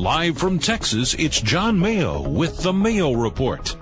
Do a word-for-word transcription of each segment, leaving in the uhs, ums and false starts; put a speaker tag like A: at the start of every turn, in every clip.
A: Live from Texas, it's John Mayo with the Mayo Report.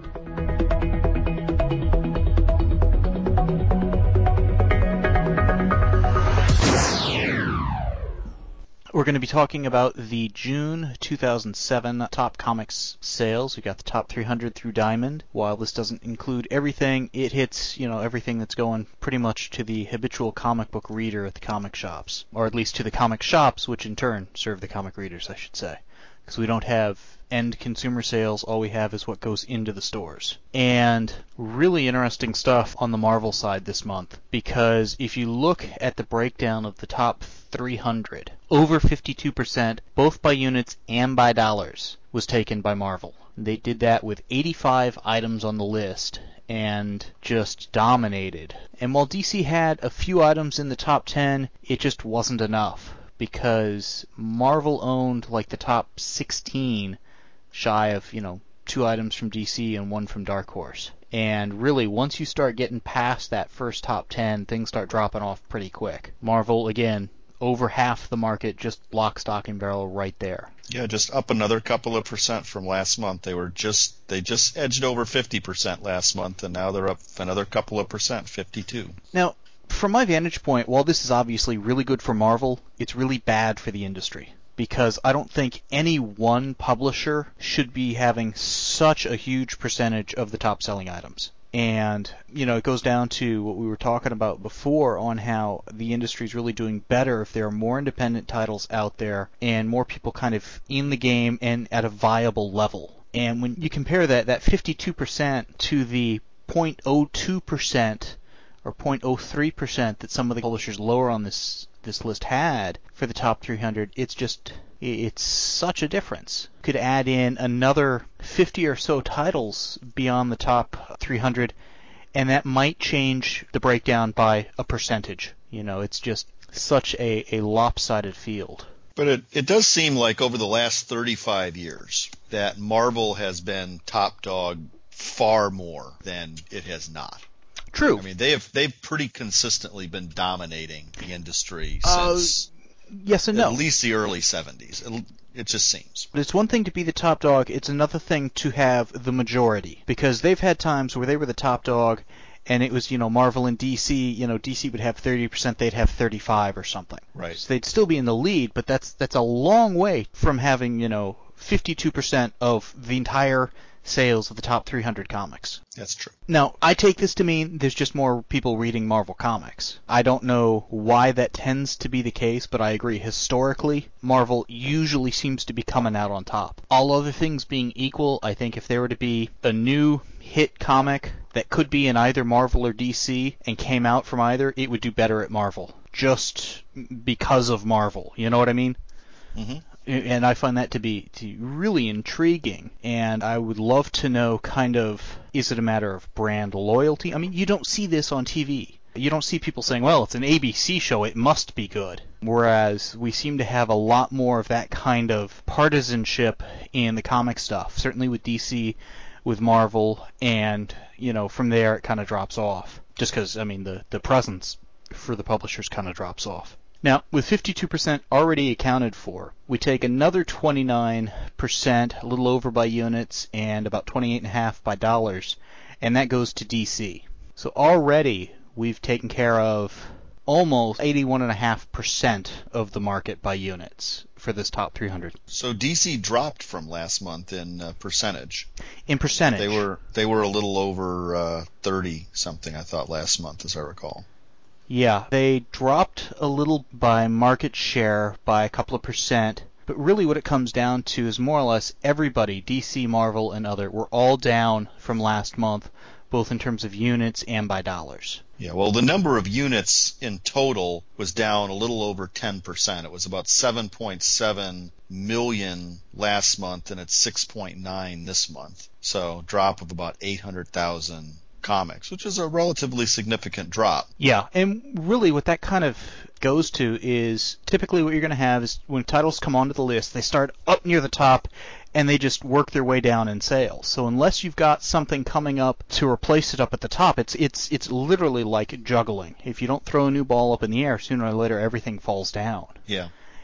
B: We're going to be talking about the June two thousand seven Top Comics sales. We got the top three hundred through Diamond. While this doesn't include everything, it hits, you know, everything that's going pretty much to the habitual comic book reader at the comic shops, or at least to the comic shops, which in turn serve the comic readers, I should say. Because we don't have end consumer sales, all we have is what goes into the stores. And really interesting stuff on the Marvel side this month, because if you look at the breakdown of the top three hundred, over fifty-two percent, both by units and by dollars, was taken by Marvel. They did that with eighty-five items on the list and just dominated. And while D C had a few items in the top ten, it just wasn't enough, because Marvel owned like the top sixteen, shy of, you know, two items from D C and one from Dark Horse. And really, once you start getting past that first top ten, things start dropping off pretty quick. Marvel, again, over half the market, just lock, stock, and barrel right there.
C: Yeah, just up another couple of percent from last month. They were just they just edged over fifty percent last month, and now they're up another couple of percent, fifty-two.
B: Now, from my vantage point, while this is obviously really good for Marvel, it's really bad for the industry, because I don't think any one publisher should be having such a huge percentage of the top-selling items. And, you know, it goes down to what we were talking about before on how the industry is really doing better if there are more independent titles out there and more people kind of in the game and at a viable level. And when you compare that, that fifty-two percent to the zero point zero two percent or zero point zero three percent that some of the publishers lower on this this list had for the top three hundred, it's just, it's such a difference. Could add in another fifty or so titles beyond the top three hundred, and that might change the breakdown by a percentage. You know, it's just such a, a lopsided field.
C: But it, it does seem like over the last thirty-five years that Marvel has been top dog far more than it has not.
B: True.
C: I mean, they have they've pretty consistently been dominating the industry
B: Uh,
C: since
B: yes and no.
C: at least the early seventies. It, it just seems.
B: But it's one thing to be the top dog, it's another thing to have the majority. Because they've had times where they were the top dog, and it was, you know, Marvel and D C, you know, D C would have thirty percent, they'd have thirty-five or something.
C: Right.
B: So they'd still be in the lead, but that's that's a long way from having, you know, fifty-two percent of the entire sales of the top three hundred comics.
C: That's true.
B: Now, I take this to mean there's just more people reading Marvel Comics. I don't know why that tends to be the case, but I agree. Historically, Marvel usually seems to be coming out on top. All other things being equal, I think if there were to be a new hit comic that could be in either Marvel or D C and came out from either, it would do better at Marvel. Just because of Marvel. You know what I mean?
C: Mm-hmm.
B: And I find that to be to be really intriguing, and I would love to know kind of, is it a matter of brand loyalty? I mean, you don't see this on T V. You don't see people saying, well, it's an A B C show, it must be good. Whereas we seem to have a lot more of that kind of partisanship in the comic stuff, certainly with D C, with Marvel, and, you know, from there it kind of drops off. Just because, I mean, the, the presence for the publishers kind of drops off. Now, with fifty-two percent already accounted for, we take another twenty-nine percent, a little over by units, and about twenty-eight point five percent by dollars, and that goes to D C. So already we've taken care of almost eighty-one point five percent of the market by units for this top three hundred.
C: So D C dropped from last month in uh, percentage.
B: In percentage.
C: They were they were a little over uh, thirty something, I thought, last month, as I recall.
B: Yeah, they dropped a little by market share by a couple of percent, but really what it comes down to is more or less everybody, D C, Marvel, and other, were all down from last month, both in terms of units and by dollars.
C: Yeah, well, the number of units in total was down a little over ten percent. It was about seven point seven million last month, and it's six point nine this month. So, drop of about eight hundred thousand comics, which is a relatively significant drop.
B: Yeah, and really what that kind of goes to is typically what you're going to have is when titles come onto the list, they start up near the top and they just work their way down in sales. So unless you've got something coming up to replace it up at the top, it's it's it's literally like juggling. If you don't throw a new ball up in the air, sooner or later everything falls down.
C: Yeah.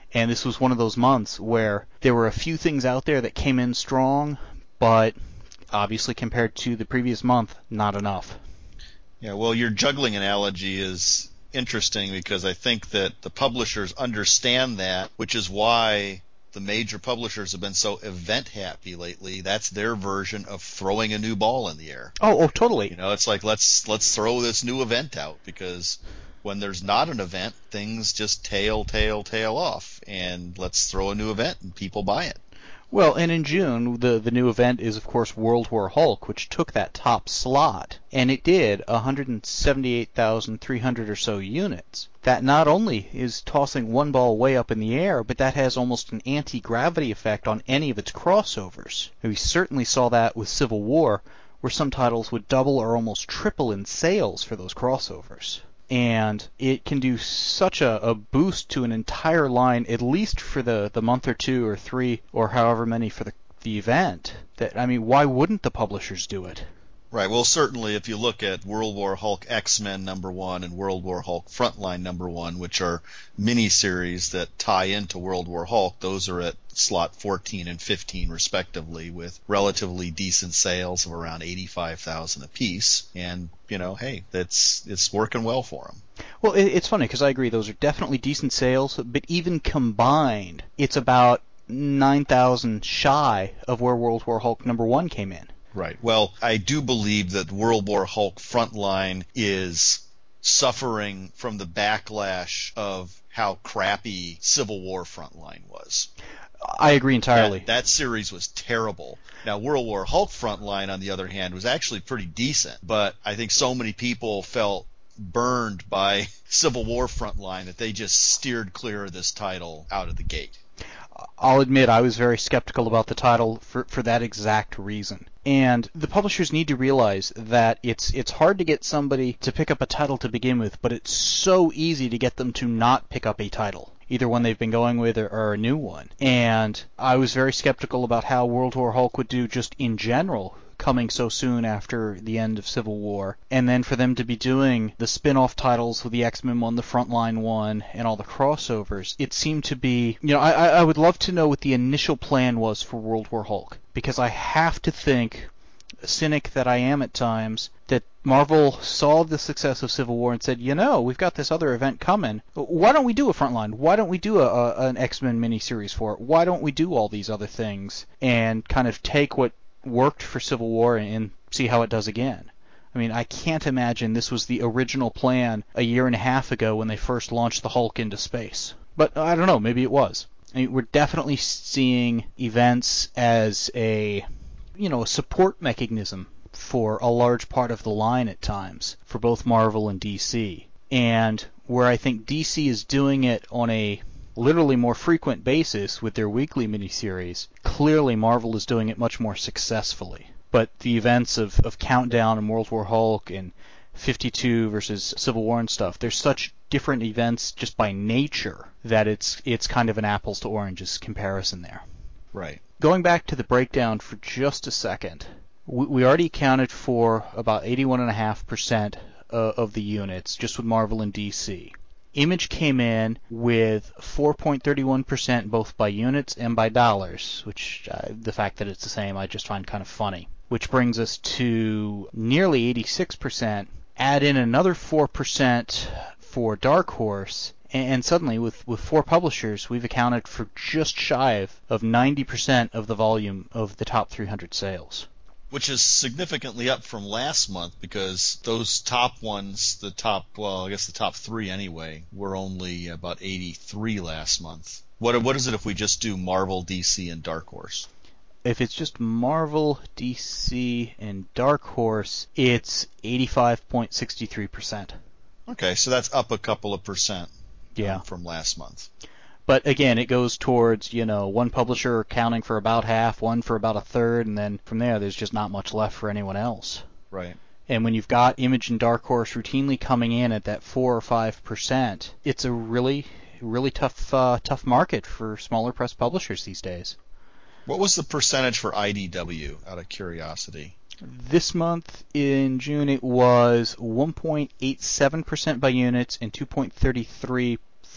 B: And this was one of those months where there were a few things out there that came in strong, but obviously compared to the previous month, not enough.
C: Yeah, well, your juggling analogy is interesting because I think that the publishers understand that, which is why the major publishers have been so event happy lately. That's their version of throwing a new ball in the air.
B: Oh, oh, totally.
C: You know, it's like let's let's throw this new event out, because when there's not an event, things just tail, tail, tail off, and let's throw a new event and people buy it.
B: Well, and in June, the the new event is, of course, World War Hulk, which took that top slot, and it did one hundred seventy-eight thousand three hundred or so units. That not only is tossing one ball way up in the air, but that has almost an anti-gravity effect on any of its crossovers. We certainly saw that with Civil War, where some titles would double or almost triple in sales for those crossovers. And it can do such a, a boost to an entire line, at least for the, the month or two or three or however many for the, the event, that, I mean, why wouldn't the publishers do it?
C: Right. Well, certainly if you look at World War Hulk X-Men number one and World War Hulk Frontline number one, which are miniseries that tie into World War Hulk, those are at slot fourteen and fifteen respectively, with relatively decent sales of around eighty-five thousand apiece. And, you know, hey, that's it's working well for them.
B: Well, it, it's funny because I agree, those are definitely decent sales, but even combined, it's about nine thousand shy of where World War Hulk number one came in.
C: Right. Well, I do believe that World War Hulk Frontline is suffering from the backlash of how crappy Civil War Frontline was.
B: I agree entirely.
C: That, that series was terrible. Now, World War Hulk Frontline, on the other hand, was actually pretty decent, but I think so many people felt burned by Civil War Frontline that they just steered clear of this title out of the gate.
B: I'll admit I was very skeptical about the title for, for that exact reason. And the publishers need to realize that it's it's hard to get somebody to pick up a title to begin with, but it's so easy to get them to not pick up a title, either one they've been going with or, or a new one. And I was very skeptical about how World War Hulk would do just in general, coming so soon after the end of Civil War, and then for them to be doing the spin-off titles with the X-Men one, the Frontline one, and all the crossovers, it seemed to be, you know, I, I would love to know what the initial plan was for World War Hulk, because I have to think, cynic that I am at times, that Marvel saw the success of Civil War and said, you know, we've got this other event coming. Why don't we do a Frontline? Why don't we do a, a an X-Men miniseries for it? Why don't we do all these other things and kind of take what worked for Civil War and see how it does again? I mean, I can't imagine this was the original plan a year and a half ago when they first launched the Hulk into space. But I don't know, maybe it was. I mean, we're definitely seeing events as a, you know, a support mechanism for a large part of the line at times for both Marvel and D C. And where I think D C is doing it on a literally more frequent basis with their weekly miniseries, clearly Marvel is doing it much more successfully. But the events of, of Countdown and World War Hulk and fifty-two versus Civil War and stuff, they're such different events just by nature that it's it's kind of an apples to oranges comparison there.
C: Right.
B: Going back to the breakdown for just a second, we, we already accounted for about eighty-one point five percent uh, of the units just with Marvel and D C. Image came in with four point three one percent both by units and by dollars, which uh, the fact that it's the same I just find kind of funny. Which brings us to nearly eighty-six percent. Add in another four percent for Dark Horse, and suddenly with, with four publishers we've accounted for just shy of, of ninety percent of the volume of the top three hundred sales.
C: Which is significantly up from last month, because those top ones, the top, well, I guess the top three anyway, were only about eighty-three last month. What what is it if we just do Marvel, D C, and Dark Horse?
B: If it's just Marvel, D C, and Dark Horse, it's eighty-five point six three percent.
C: Okay, so that's up a couple of percent
B: yeah.
C: um, from last month.
B: But again, it goes towards, you know, one publisher accounting for about half, one for about a third, and then from there there's just not much left for anyone else.
C: Right.
B: And when you've got Image and Dark Horse routinely coming in at that four or five percent, it's a really, really tough, uh, tough market for smaller press publishers these days.
C: What was the percentage for I D W, out of curiosity?
B: This month in June it was one point eight seven percent by units and two point three three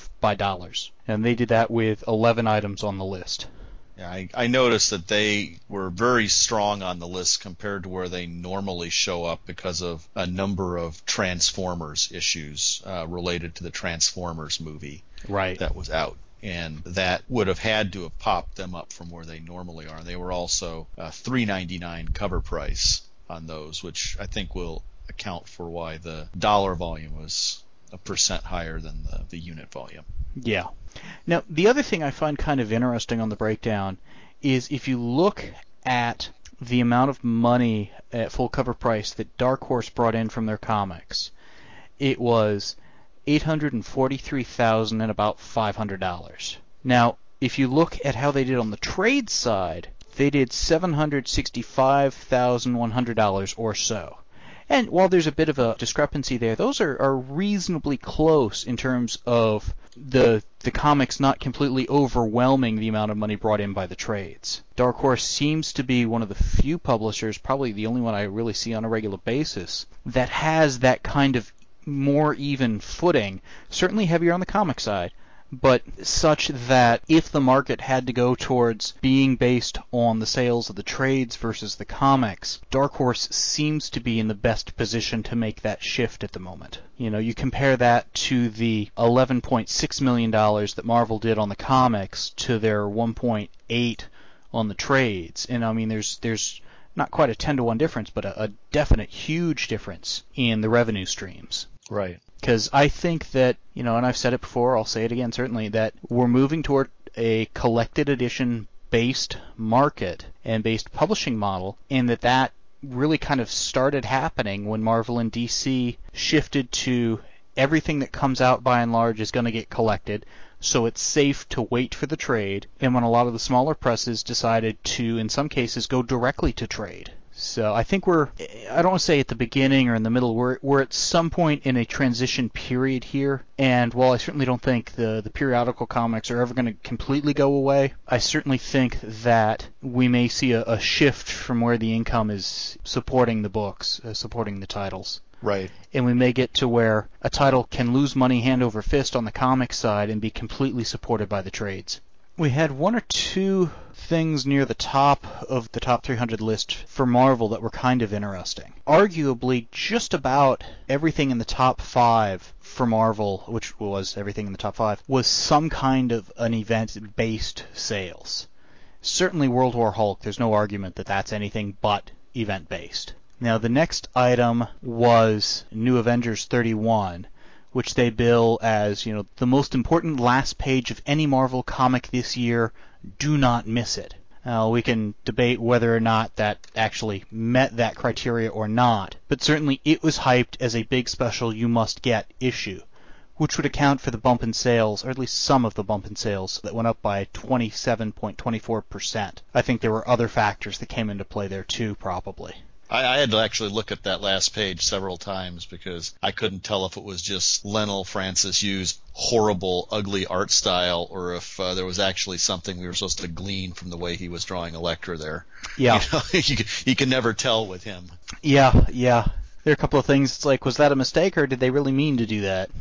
B: by dollars. And they did that with eleven items on the list.
C: Yeah, I, I noticed that they were very strong on the list compared to where they normally show up because of a number of Transformers issues uh, related to the Transformers movie
B: right.
C: that was out. And that would have had to have popped them up from where they normally are. They were also uh, three ninety-nine cover price on those, which I think will account for why the dollar volume was a percent higher than the, the unit volume.
B: Yeah. Now, the other thing I find kind of interesting on the breakdown is if you look at the amount of money at full cover price that Dark Horse brought in from their comics, it was eight hundred forty-three thousand dollars and about five hundred dollars. Now, if you look at how they did on the trade side, they did seven hundred sixty-five thousand one hundred dollars or so. And while there's a bit of a discrepancy there, those are, are reasonably close in terms of the the comics not completely overwhelming the amount of money brought in by the trades. Dark Horse seems to be one of the few publishers, probably the only one I really see on a regular basis, that has that kind of more even footing, certainly heavier on the comic side, but such that if the market had to go towards being based on the sales of the trades versus the comics, Dark Horse seems to be in the best position to make that shift at the moment. You know, you compare that to the eleven point six million dollars that Marvel did on the comics to their one point eight on the trades, and I mean there's there's not quite a ten to one difference, but a, a definite huge difference in the revenue streams.
C: Right.
B: Because I think that, you know, and I've said it before, I'll say it again certainly, that we're moving toward a collected edition based market and based publishing model, and that that really kind of started happening when Marvel and D C shifted to everything that comes out by and large is going to get collected, so it's safe to wait for the trade, and when a lot of the smaller presses decided to, in some cases, go directly to trade. So I think we're, I don't want to say at the beginning or in the middle, we're, we're at some point in a transition period here, and while I certainly don't think the, the periodical comics are ever going to completely go away, I certainly think that we may see a, a shift from where the income is supporting the books, uh, supporting the titles.
C: Right.
B: And we may get to where a title can lose money hand over fist on the comic side and be completely supported by the trades. We had one or two things near the top of the top three hundred list for Marvel that were kind of interesting. Arguably, just about everything in the top five for Marvel, which was everything in the top five, was some kind of an event-based sales. Certainly World War Hulk, there's no argument that that's anything but event-based. Now, the next item was New Avengers thirty-one, which they bill as, you know, the most important last page of any Marvel comic this year. Do not miss it. Now, we can debate whether or not that actually met that criteria or not, but certainly it was hyped as a big special you must get issue, which would account for the bump in sales, or at least some of the bump in sales, that went up by twenty-seven point two four percent. I think there were other factors that came into play there too, probably.
C: I, I had to actually look at that last page several times because I couldn't tell if it was just Leinil Francis Yu's horrible, ugly art style or if uh, there was actually something we were supposed to glean from the way he was drawing Elektra there.
B: Yeah.
C: You know, you, can, you can never tell with him.
B: Yeah, yeah. There are a couple of things. It's like, was that a mistake or did they really mean to do that?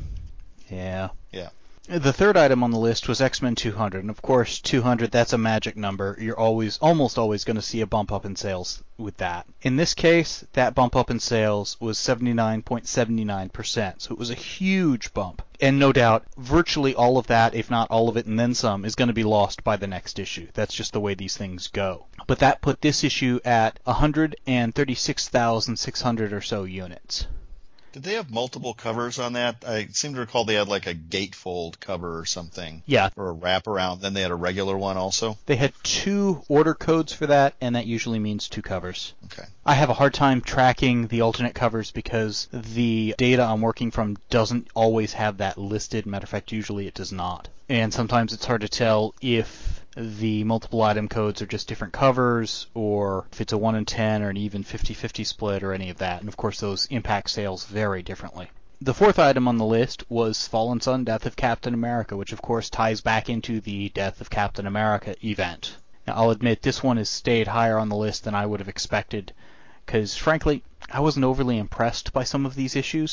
B: Yeah.
C: Yeah.
B: The third item on the list was X-Men two hundred, and of course two hundred, that's a magic number. You're always, almost always going to see a bump up in sales with that. In this case, that bump up in sales was seventy-nine point seven nine percent, so it was a huge bump. And no doubt, virtually all of that, if not all of it and then some, is going to be lost by the next issue. That's just the way these things go. But that put this issue at one hundred thirty-six thousand six hundred or so units.
C: Did they have multiple covers on that? I seem to recall they had like a gatefold cover or something.
B: Yeah.
C: Or a wraparound. Then they had a regular one also?
B: They had two order codes for that, and that usually means two covers.
C: Okay.
B: I have a hard time tracking the alternate covers because the data I'm working from doesn't always have that listed. Matter of fact, usually it does not. And sometimes it's hard to tell if the multiple item codes are just different covers, or if it's a one in ten or an even fifty-fifty split or any of that. And of course those impact sales very differently. The fourth item on the list was Fallen Son, Death of Captain America, which of course ties back into the Death of Captain America event. Now I'll admit this one has stayed higher on the list than I would have expected, because frankly I wasn't overly impressed by some of these issues.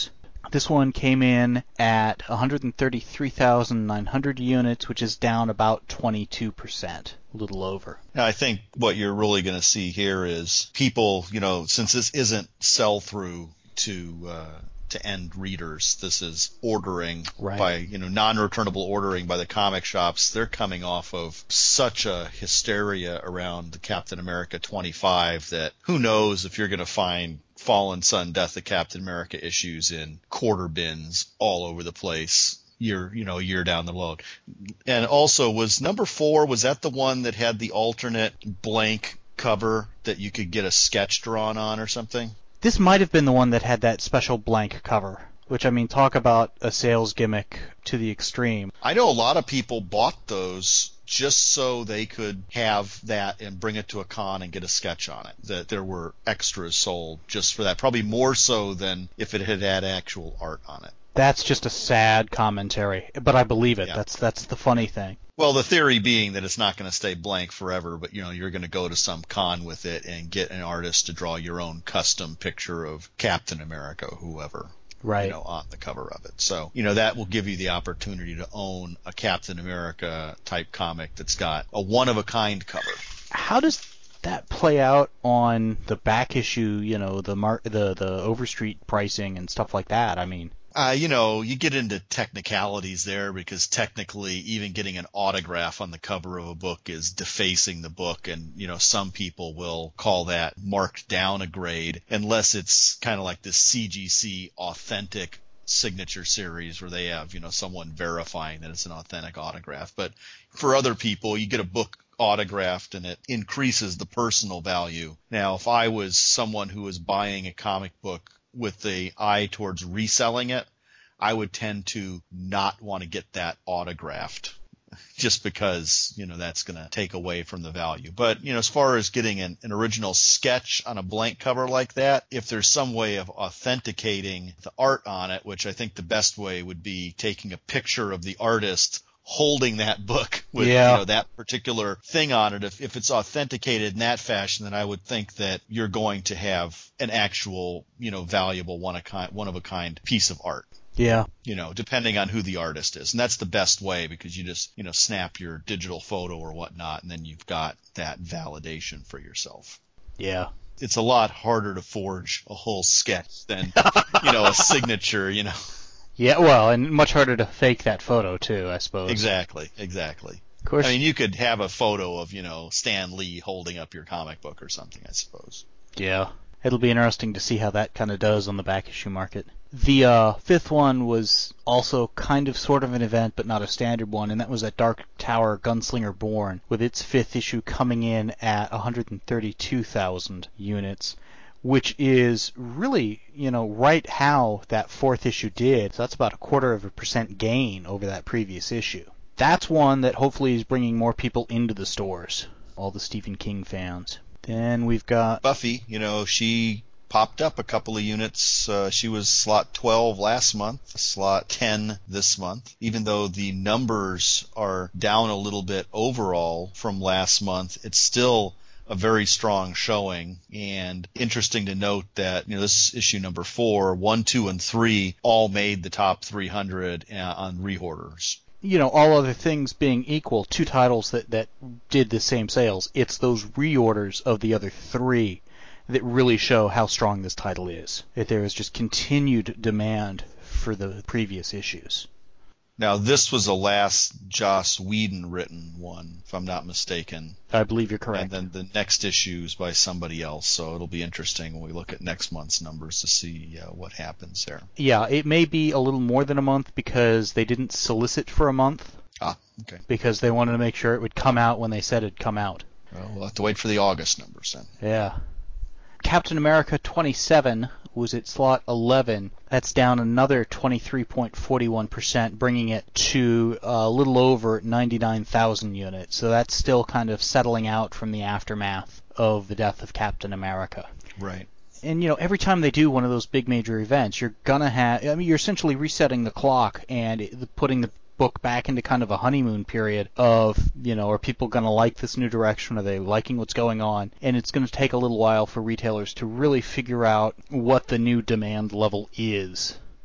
B: This one came in at one hundred thirty-three thousand nine hundred units, which is down about twenty-two percent, a little over.
C: Now, I think what you're really going to see here is people, you know, since this isn't sell-through to uh, to end readers, this is ordering
B: right.
C: by, you know, non-returnable ordering by the comic shops. They're coming off of such a hysteria around the Captain America twenty-five that who knows if you're going to find Fallen Son, Death of Captain America issues in quarter bins all over the place year, you know, a year down the road. And also, was number four, was that the one that had the alternate blank cover that you could get a sketch drawn on or something?
B: This might have been the one that had that special blank cover, which, I mean, talk about a sales gimmick to the extreme.
C: I know a lot of people bought those just so they could have that and bring it to a con and get a sketch on it, that there were extras sold just for that, probably more so than if it had had actual art on it.
B: That's just a sad commentary, but I believe it.
C: Yeah.
B: That's that's the funny thing.
C: Well, the theory being that it's not going to stay blank forever, but, you know, you're going to go to some con with it and get an artist to draw your own custom picture of Captain America, whoever.
B: Right.
C: You know, on the cover of it. So, you know, that will give you the opportunity to own a Captain America type comic that's got a one-of-a-kind cover.
B: How does that play out on the back issue, you know, the mar- the the Overstreet pricing and stuff like that? I mean...
C: Uh, you know, you get into technicalities there because technically even getting an autograph on the cover of a book is defacing the book. And, you know, some people will call that marked down a grade unless it's kind of like this C G C authentic signature series where they have, you know, someone verifying that it's an authentic autograph. But for other people, you get a book autographed and it increases the personal value. Now, if I was someone who was buying a comic book with the eye towards reselling it, I would tend to not want to get that autographed just because, you know, that's going to take away from the value. But, you know, as far as getting an, an original sketch on a blank cover like that, if there's some way of authenticating the art on it, which I think the best way would be taking a picture of the artist holding that book with
B: yeah.
C: you know, that particular thing on it. If, if it's authenticated in that fashion, then I would think that you're going to have an actual, you know, valuable one of kind, one of a kind piece of art.
B: Yeah.
C: You know, depending on who the artist is. And that's the best way because you just, you know, snap your digital photo or whatnot, and then you've got that validation for yourself.
B: Yeah.
C: It's a lot harder to forge a whole sketch than, you know, a signature, you know.
B: Yeah, well, and much harder to fake that photo, too, I suppose.
C: Exactly, exactly.
B: Of course.
C: I mean, you could have a photo of, you know, Stan Lee holding up your comic book or something, I suppose.
B: Yeah. It'll be interesting to see how that kind of does on the back issue market. The uh, fifth one was also kind of sort of an event, but not a standard one, and that was at Dark Tower Gunslinger Born, with its fifth issue coming in at one hundred thirty-two thousand units, which is really, you know, right how that fourth issue did. So that's about a quarter of a percent gain over that previous issue. That's one that hopefully is bringing more people into the stores, all the Stephen King fans. Then we've got
C: Buffy, you know, she popped up a couple of units. Uh, she was slot twelve last month, slot ten this month. Even though the numbers are down a little bit overall from last month, it's still a very strong showing. And interesting to note that, you know, this is issue number four, one, two, and three all made the top three hundred uh, on reorders.
B: You know, all other things being equal, two titles that, that did the same sales, it's those reorders of the other three that really show how strong this title is. That there is just continued demand for the previous issues.
C: Now, this was a last Joss Whedon written one, if I'm not mistaken.
B: I believe you're correct.
C: And then the next issue is by somebody else, so it'll be interesting when we look at next month's numbers to see uh, what happens there.
B: Yeah, it may be a little more than a month because they didn't solicit for a month.
C: Ah, okay.
B: Because they wanted to make sure it would come out when they said it'd come out.
C: Well, we'll have to wait for the August numbers then.
B: Yeah. Captain America twenty-seven was at slot eleven. That's down another twenty-three point four one percent, bringing it to a little over ninety-nine thousand units. So that's still kind of settling out from the aftermath of the death of Captain America.
C: Right.
B: And, you know, every time they do one of those big major events, you're going to have, I mean, you're essentially resetting the clock and putting the book back into kind of a honeymoon period of, you know, are people going to like this new direction? Are they liking what's going on? And it's going to take a little while for retailers to really figure out what the new demand level is.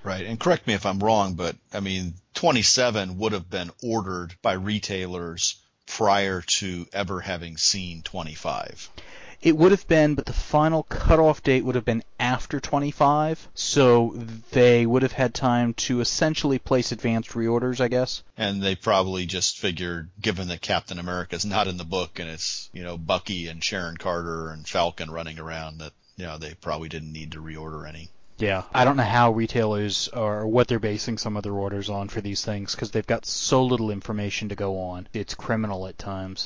C: Right, and correct me if I'm wrong, but I mean, twenty-seven would have been ordered by retailers prior to ever having seen twenty-five.
B: It would have been, but the final cutoff date would have been after twenty-five, so they would have had time to essentially place advanced reorders, I guess.
C: And they probably just figured, given that Captain America's not in the book and it's, you know, Bucky and Sharon Carter and Falcon running around, that, you know, they probably didn't need to reorder any.
B: Yeah, I don't know how retailers or what they're basing some of their orders on for these things, because they've got so little information to go on. It's criminal at times.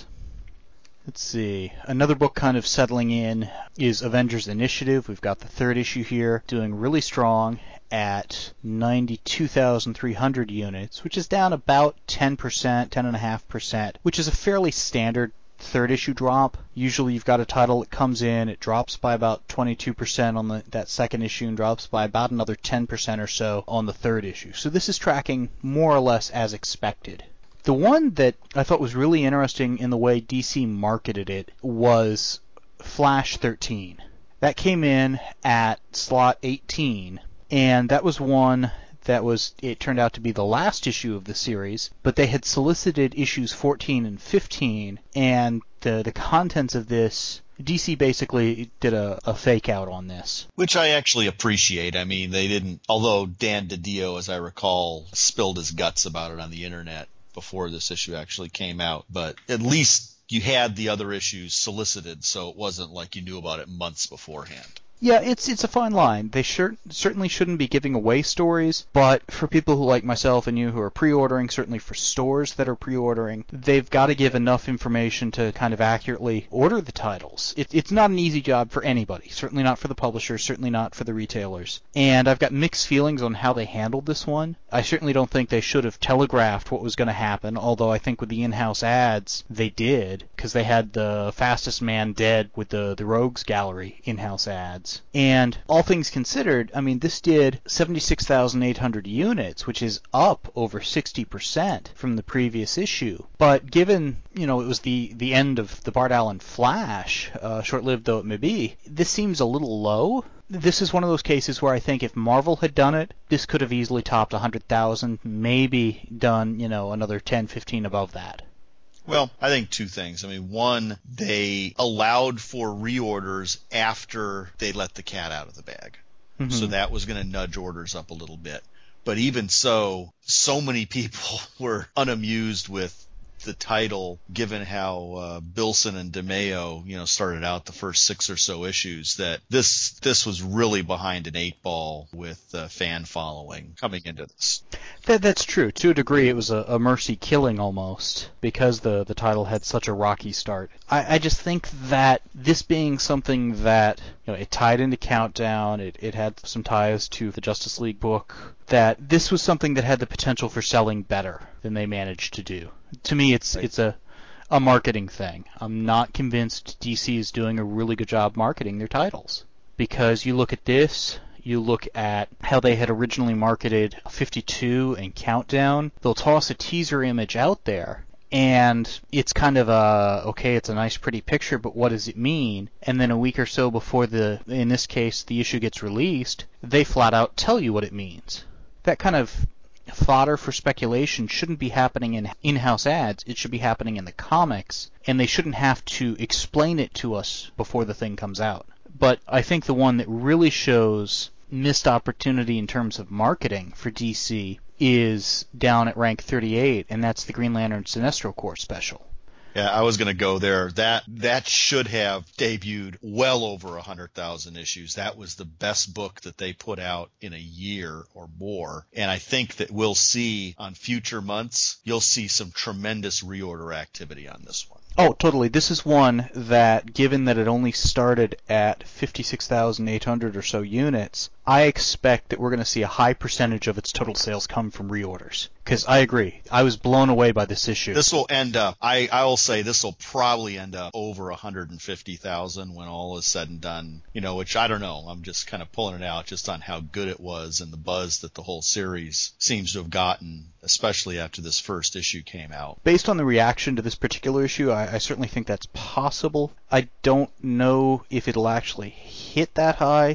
B: Let's see. Another book kind of settling in is Avengers Initiative. We've got the third issue here, doing really strong at ninety-two thousand three hundred units, which is down about ten percent, ten point five percent, which is a fairly standard third issue drop. Usually you've got a title that comes in, it drops by about twenty-two percent on the, that second issue and drops by about another ten percent or so on the third issue. So this is tracking more or less as expected. The one that I thought was really interesting in the way D C marketed it was Flash thirteen. That came in at slot eighteen, and that was one that was, it turned out to be the last issue of the series, but they had solicited issues fourteen and fifteen, and the the contents of this, D C basically did a, a fake out on this.
C: Which I actually appreciate. I mean, they didn't, although Dan DiDio, as I recall, spilled his guts about it on the internet before this issue actually came out, but at least you had the other issues solicited, so it wasn't like you knew about it months beforehand.
B: Yeah, it's it's a fine line. They sure, certainly shouldn't be giving away stories, but for people who like myself and you who are pre-ordering, certainly for stores that are pre-ordering, they've got to give enough information to kind of accurately order the titles. It, it's not an easy job for anybody, certainly not for the publishers, certainly not for the retailers. And I've got mixed feelings on how they handled this one. I certainly don't think they should have telegraphed what was going to happen, although I think with the in-house ads, they did, because they had the Fastest Man Dead with the, the Rogues Gallery in-house ads. And all things considered, I mean, this did seventy-six thousand eight hundred units, which is up over sixty percent from the previous issue. But given, you know, it was the, the end of the Bart Allen Flash, uh, short-lived though it may be, this seems a little low. This is one of those cases where I think if Marvel had done it, this could have easily topped one hundred thousand, maybe done, you know, another ten, fifteen above that.
C: Well, I think two things. I mean, one, they allowed for reorders after they let the cat out of the bag. Mm-hmm. So that was going to nudge orders up a little bit. But even so, so many people were unamused with the title, given how uh, Bilson and DeMeo, you know, started out the first six or so issues, that this this was really behind an eight ball with uh, fan following coming into this.
B: That, that's true. To a degree, it was a, a mercy killing almost, because the, the title had such a rocky start. I, I just think that this being something that, you know, it tied into Countdown, it, it had some ties to the Justice League book, that this was something that had the potential for selling better than they managed to do. To me, it's right. it's a a marketing thing. I'm not convinced D C is doing a really good job marketing their titles. Because you look at this, you look at how they had originally marketed fifty-two and Countdown, they'll toss a teaser image out there, and it's kind of a, okay, it's a nice pretty picture, but what does it mean? And then a week or so before the, in this case, the issue gets released, they flat out tell you what it means. That kind of fodder for speculation shouldn't be happening in in-house ads. It should be happening in the comics, and they shouldn't have to explain it to us before the thing comes out. But I think the one that really shows missed opportunity in terms of marketing for D C is down at rank thirty-eight, and that's the Green Lantern Sinestro Corps special.
C: Yeah, I was going to go there. That that should have debuted well over one hundred thousand issues. That was the best book that they put out in a year or more. And I think that we'll see on future months, you'll see some tremendous reorder activity on this one.
B: Oh, totally. This is one that, given that it only started at fifty-six thousand eight hundred or so units, I expect that we're going to see a high percentage of its total sales come from reorders. Because I agree. I was blown away by this issue.
C: This will end up, I, I will say this will probably end up over one hundred fifty thousand when all is said and done, you know, which I don't know. I'm just kind of pulling it out just on how good it was and the buzz that the whole series seems to have gotten, especially after this first issue came out.
B: Based on the reaction to this particular issue, I, I certainly think that's possible. I don't know if it'll actually hit that high.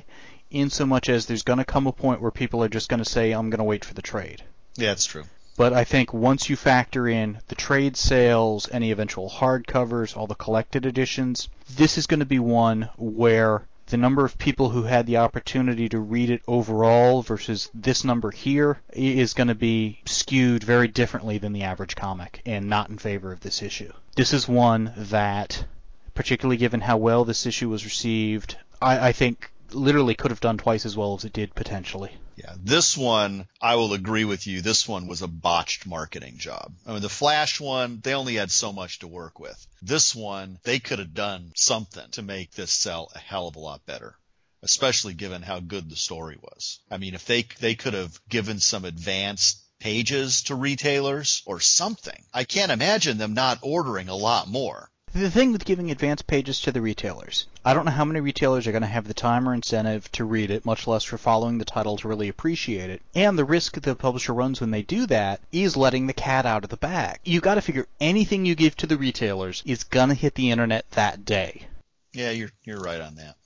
B: in so much as there's going to come a point where people are just going to say, I'm going to wait for the trade.
C: Yeah, that's true.
B: But I think once you factor in the trade sales, any eventual hardcovers, all the collected editions, this is going to be one where the number of people who had the opportunity to read it overall versus this number here is going to be skewed very differently than the average comic, and not in favor of this issue. This is one that, particularly given how well this issue was received, I, I think literally could have done twice as well as it did potentially.
C: Yeah, this one, I will agree with you, this one was a botched marketing job. I mean, the Flash one, they only had so much to work with. This one, they could have done something to make this sell a hell of a lot better, especially given how good the story was. I mean, if they they could have given some advanced pages to retailers or something, I can't imagine them not ordering a lot more.
B: The thing with giving advanced pages to the retailers, I don't know how many retailers are going to have the time or incentive to read it, much less for following the title to really appreciate it. And the risk the publisher runs when they do that is letting the cat out of the bag. You got to figure anything you give to the retailers is going to hit the internet that day.
C: Yeah, you're you're right on that.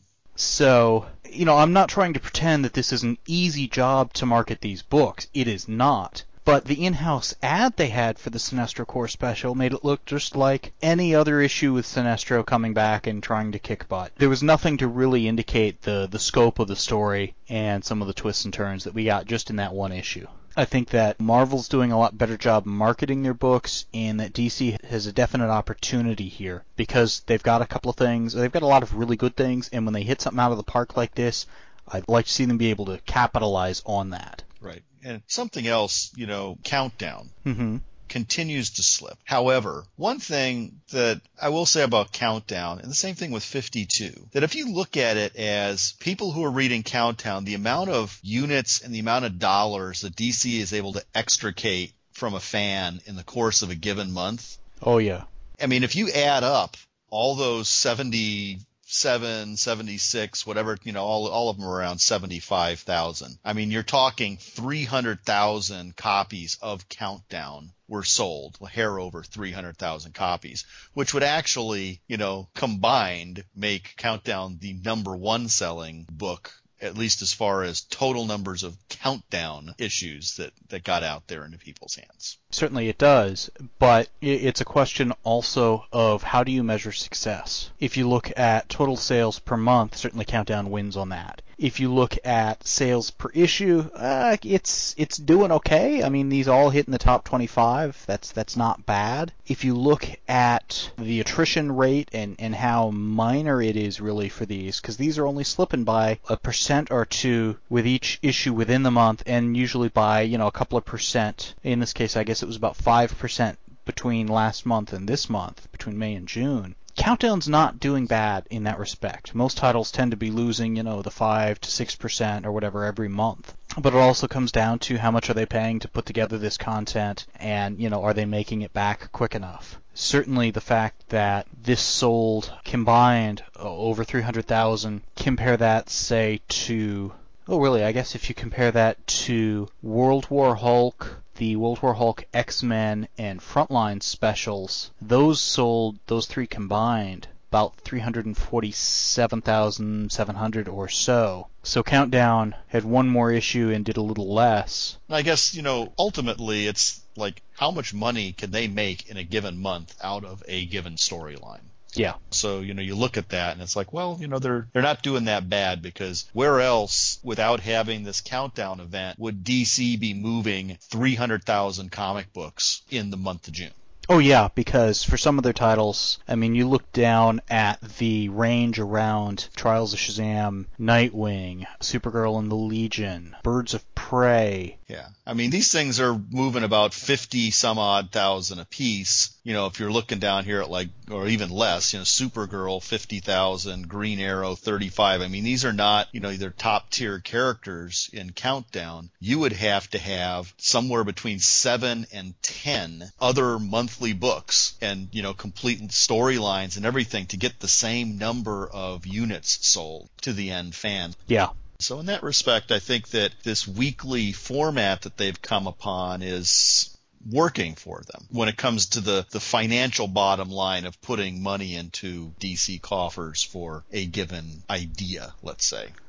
B: So, you know, I'm not trying to pretend that this is an easy job to market these books. It is not. But the in-house ad they had for the Sinestro Corps special made it look just like any other issue with Sinestro coming back and trying to kick butt. There was nothing to really indicate the, the scope of the story and some of the twists and turns that we got just in that one issue. I think that Marvel's doing a lot better job marketing their books, and that D C has a definite opportunity here because they've got a couple of things. They've got a lot of really good things, and when they hit something out of the park like this, I'd like to see them be able to capitalize on that.
C: Right. And something else, you know, Countdown
B: Mm-hmm.
C: continues to slip. However, one thing that I will say about Countdown, and the same thing with fifty-two, that if you look at it as people who are reading Countdown, the amount of units and the amount of dollars that D C is able to extricate from a fan in the course of a given month.
B: Oh, yeah.
C: I mean, if you add up all those seventy-seven, seventy-six, whatever, you know, all, all of them are around seventy-five thousand. I mean, you're talking three hundred thousand copies of Countdown were sold, a hair over three hundred thousand copies, which would actually, you know, combined make Countdown the number one selling book, at least as far as total numbers of Countdown issues that, that got out there into people's hands.
B: Certainly it does, but it's a question also of how do you measure success. If you look at total sales per month, certainly Countdown wins on that. If you look at sales per issue, uh, it's it's doing okay. I mean, these all hit in the top twenty-five. That's that's not bad. If you look at the attrition rate and, and how minor it is really for these, because these are only slipping by a percent or two with each issue within the month, and usually by, you know, a couple of percent. In this case, I guess it was about five percent between last month and this month, between May and June. Countdown's not doing bad in that respect. Most titles tend to be losing, you know, the five to six percent or whatever every month. But it also comes down to how much are they paying to put together this content, and, you know, are they making it back quick enough? Certainly the fact that this sold combined over three hundred thousand, compare that, say, to... Oh, really, I guess if you compare that to World War Hulk, the World War Hulk, X-Men, and Frontline specials, those sold, those three combined, about three hundred forty-seven thousand seven hundred or so. So Countdown had one more issue and did a little less.
C: I guess, you know, ultimately it's like how much money can they make in a given month out of a given storyline?
B: Yeah.
C: So, you know, you look at that and it's like, well, you know, they're they're not doing that bad, because where else, without having this Countdown event, would D C be moving three hundred thousand comic books in the month of June?
B: Oh, yeah, because for some of their titles, I mean, you look down at the range around Trials of Shazam, Nightwing, Supergirl and the Legion, Birds of Prey.
C: Yeah. I mean, these things are moving about fifty some odd thousand a piece. You know, if you're looking down here at like, or even less, you know, Supergirl, fifty thousand, Green Arrow, thirty-five. I mean, these are not, you know, either top tier characters in Countdown. You would have to have somewhere between seven and ten other monthly books and, you know, complete storylines and everything to get the same number of units sold to the end fan.
B: Yeah.
C: So in that respect, I think that this weekly format that they've come upon is working for them when it comes to the, the financial bottom line of putting money into D C coffers for a given idea, let's say.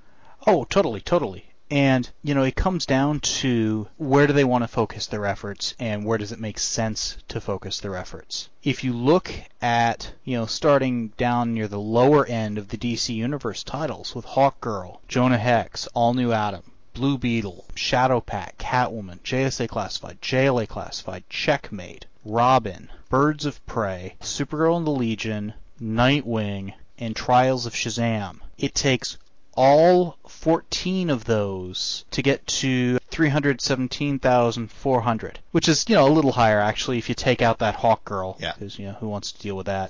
B: Oh, totally, totally. And, you know, it comes down to where do they want to focus their efforts and where does it make sense to focus their efforts. If you look at, you know, starting down near the lower end of the D C Universe titles with Hawkgirl, Jonah Hex, All New Adam, Blue Beetle, Shadowpact, Catwoman, J S A Classified, J L A Classified, Checkmate, Robin, Birds of Prey, Supergirl and the Legion, Nightwing, and Trials of Shazam, it takes all fourteen of those to get to three hundred seventeen thousand four hundred, which is, you know, a little higher actually if you take out that Hawkgirl,
C: yeah.
B: because, you know, who wants to deal with that?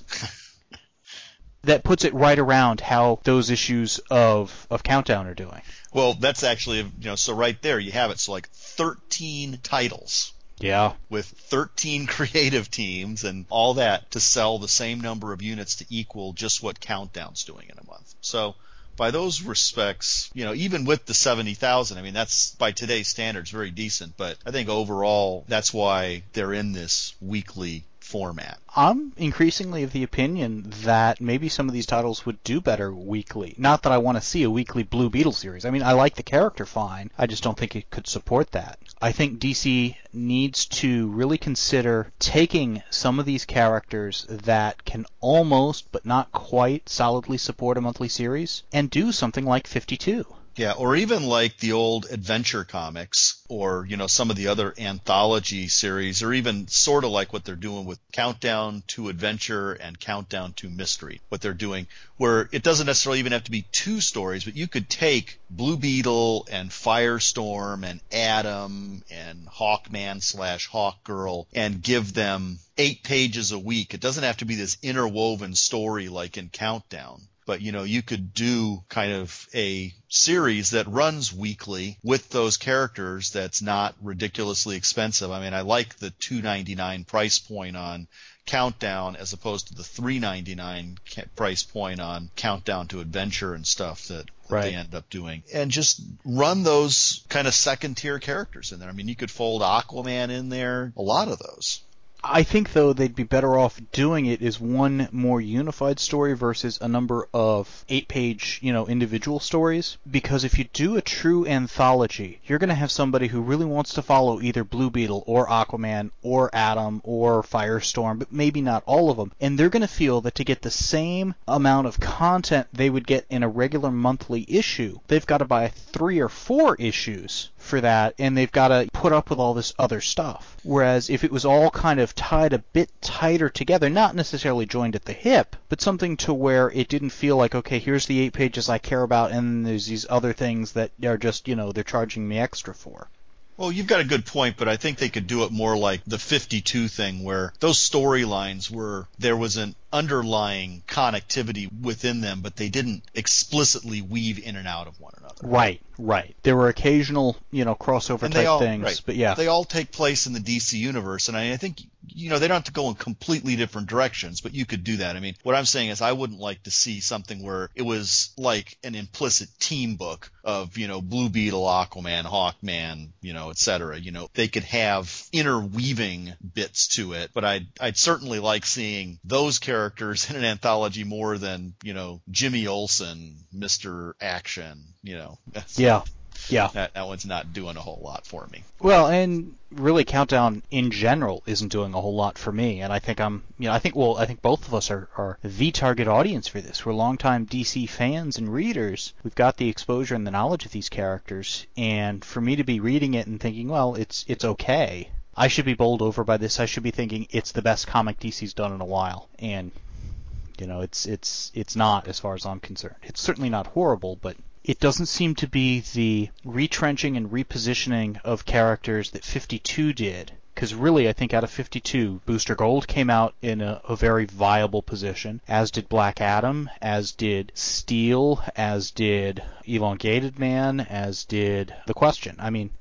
B: That puts it right around how those issues of of Countdown are doing.
C: Well, that's actually, you know, so right there you have it. So like thirteen titles.
B: Yeah.
C: With thirteen creative teams and all that to sell the same number of units to equal just what Countdown's doing in a month. So by those respects, you know, even with the seventy thousand, I mean, that's by today's standards very decent, but I think overall that's why they're in this weekly format.
B: I'm increasingly of the opinion that maybe some of these titles would do better weekly. Not that I want to see a weekly Blue Beetle series. I mean, I like the character fine. I just don't think it could support that. I think D C needs to really consider taking some of these characters that can almost, but not quite, solidly support a monthly series and do something like fifty-two.
C: Yeah, or even like the old adventure comics, or, you know, some of the other anthology series, or even sort of like what they're doing with Countdown to Adventure and Countdown to Mystery, what they're doing, where it doesn't necessarily even have to be two stories, but you could take Blue Beetle and Firestorm and Atom and Hawkman slash Hawkgirl and give them eight pages a week. It doesn't have to be this interwoven story like in Countdown. But, you know, you could do kind of a series that runs weekly with those characters that's not ridiculously expensive. I mean, I like the two ninety-nine price point on Countdown as opposed to the three ninety-nine price point on Countdown to Adventure and stuff that, that
B: right.
C: they end up doing. And just run those kind of second-tier characters in there. I mean, you could fold Aquaman in there, a lot of those.
B: I think, though, they'd be better off doing it as one more unified story versus a number of eight-page, you know, individual stories. Because if you do a true anthology, you're going to have somebody who really wants to follow either Blue Beetle or Aquaman or Atom or Firestorm, but maybe not all of them. And they're going to feel that to get the same amount of content they would get in a regular monthly issue, they've got to buy three or four issues for that, and they've got to put up with all this other stuff. Whereas if it was all kind of tied a bit tighter together, not necessarily joined at the hip, but something to where it didn't feel like, okay, here's the eight pages I care about, and there's these other things that are just, you know, they're charging me extra for.
C: Well, you've got a good point, but I think they could do it more like the fifty-two thing, where those storylines were, there was an underlying connectivity within them, but they didn't explicitly weave in and out of one another.
B: Right, right. There were occasional, you know, crossover
C: and
B: type
C: all,
B: things,
C: right.
B: but yeah.
C: They all take place in the D C universe, and I, I think, you know, they don't have to go in completely different directions, but you could do that. I mean, what I'm saying is I wouldn't like to see something where it was like an implicit team book of, you know, Blue Beetle, Aquaman, Hawkman, you know, et cetera. You know, they could have interweaving bits to it, but I'd, I'd certainly like seeing those characters in an anthology more than, you know, Jimmy Olsen, Mister Action, you know.
B: Yeah. Yeah.
C: That, that one's not doing a whole lot for me.
B: Well, and really Countdown in general isn't doing a whole lot for me, and I think I'm, you know, I think, well, I think both of us are, are the target audience for this. We're longtime D C fans and readers. We've got the exposure and the knowledge of these characters, and for me to be reading it and thinking, well, it's it's okay, I should be bowled over by this. I should be thinking it's the best comic D C's done in a while, and, you know, it's it's it's not as far as I'm concerned. It's certainly not horrible, but it doesn't seem to be the retrenching and repositioning of characters that fifty-two did. Because really, I think out of fifty-two, Booster Gold came out in a, a very viable position, as did Black Adam, as did Steel, as did Elongated Man, as did The Question. I mean,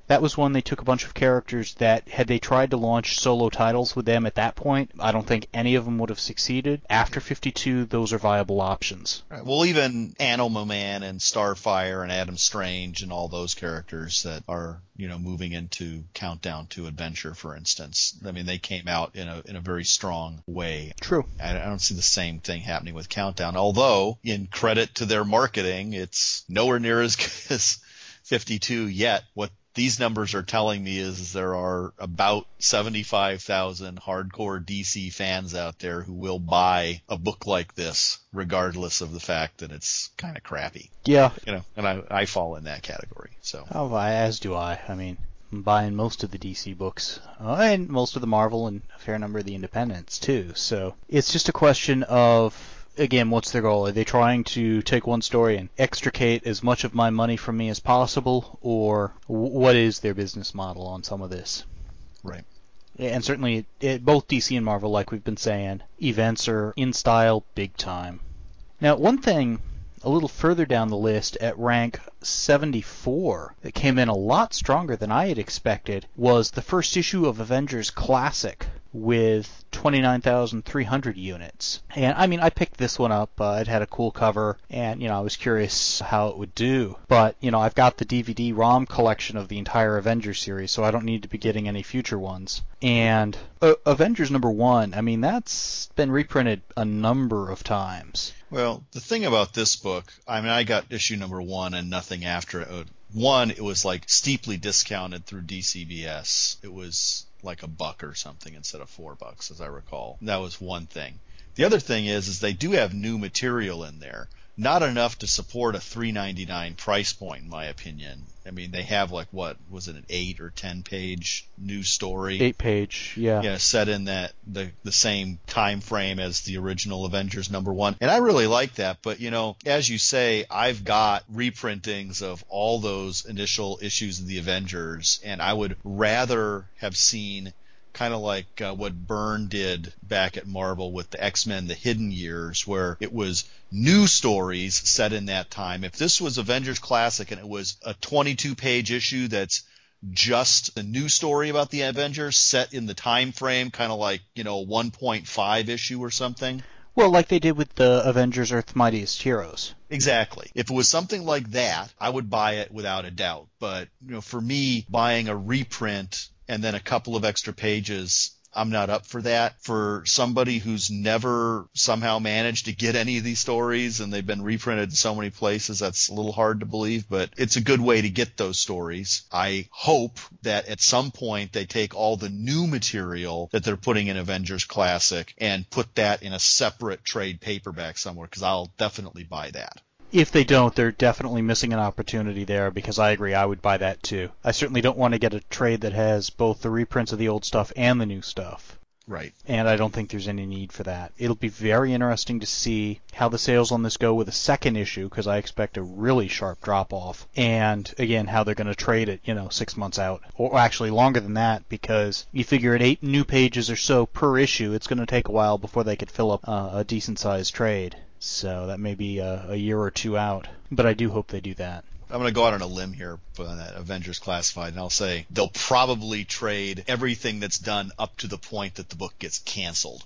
B: That was one they took a bunch of characters that, had they tried to launch solo titles with them at that point, I don't think any of them would have succeeded. After fifty-two, those are viable options.
C: Right. Well, even Animal Man and Starfire and Adam Strange and all those characters that are, you know, moving into Countdown to Adventure, for instance. I mean, they came out in a in a very strong way.
B: True.
C: I, I don't see the same thing happening with Countdown, although, in credit to their marketing, it's nowhere near as good as fifty-two yet. What these numbers are telling me is there are about seventy-five thousand hardcore D C fans out there who will buy a book like this, regardless of the fact that it's kind of crappy.
B: Yeah.
C: You know, and I, I fall in that category. So.
B: Oh, as do I. I mean, I'm buying most of the D C books, uh, and most of the Marvel, and a fair number of the independents, too. So it's just a question of, again, what's their goal? Are they trying to take one story and extricate as much of my money from me as possible, or what is their business model on some of this?
C: Right.
B: And certainly, it, both D C and Marvel, like we've been saying, events are in style big time. Now, one thing a little further down the list at rank seventy-four that came in a lot stronger than I had expected was the first issue of Avengers Classic with twenty-nine thousand three hundred units. And I mean, I picked this one up. Uh, it had a cool cover, and you know, I was curious how it would do. But you know, I've got the D V D ROM collection of the entire Avengers series, so I don't need to be getting any future ones. And uh, Avengers number one, I mean, that's been reprinted a number of times.
C: Well, the thing about this book, I mean, I got issue number one and nothing after it. One, it was like steeply discounted through D C B S. It was like a buck or something instead of four bucks, as I recall. That was one thing. The other thing is, is they do have new material in there. Not enough to support a three ninety-nine price point, in my opinion. I mean, they have like, what, was it an eight or ten page new story?
B: Eight page, yeah.
C: Yeah, set in that the the same time frame as the original Avengers number one. And I really like that, but you know, as you say, I've got reprintings of all those initial issues of the Avengers, and I would rather have seen kind of like uh, what Byrne did back at Marvel with the X-Men, the Hidden Years, where it was new stories set in that time. If this was Avengers Classic and it was a twenty-two page issue that's just a new story about the Avengers set in the time frame, kind of like, you know, one point five issue or something.
B: Well, like they did with the Avengers Earth's Mightiest Heroes.
C: Exactly. If it was something like that, I would buy it without a doubt. But, you know, for me, buying a reprint and then a couple of extra pages, I'm not up for that. For somebody who's never somehow managed to get any of these stories and they've been reprinted in so many places, that's a little hard to believe, but it's a good way to get those stories. I hope that at some point they take all the new material that they're putting in Avengers Classic and put that in a separate trade paperback somewhere, because I'll definitely buy that.
B: If they don't, they're definitely missing an opportunity there, because I agree, I would buy that too. I certainly don't want to get a trade that has both the reprints of the old stuff and the new stuff.
C: Right.
B: And I don't think there's any need for that. It'll be very interesting to see how the sales on this go with a second issue, because I expect a really sharp drop-off. And, again, how they're going to trade it, you know, six months out. Or actually longer than that, because you figure at eight new pages or so per issue, it's going to take a while before they could fill up uh, a decent-sized trade. So that may be a, a year or two out. But I do hope they do that.
C: I'm going to go out on a limb here on that Avengers Classified, and I'll say they'll probably trade everything that's done up to the point that the book gets canceled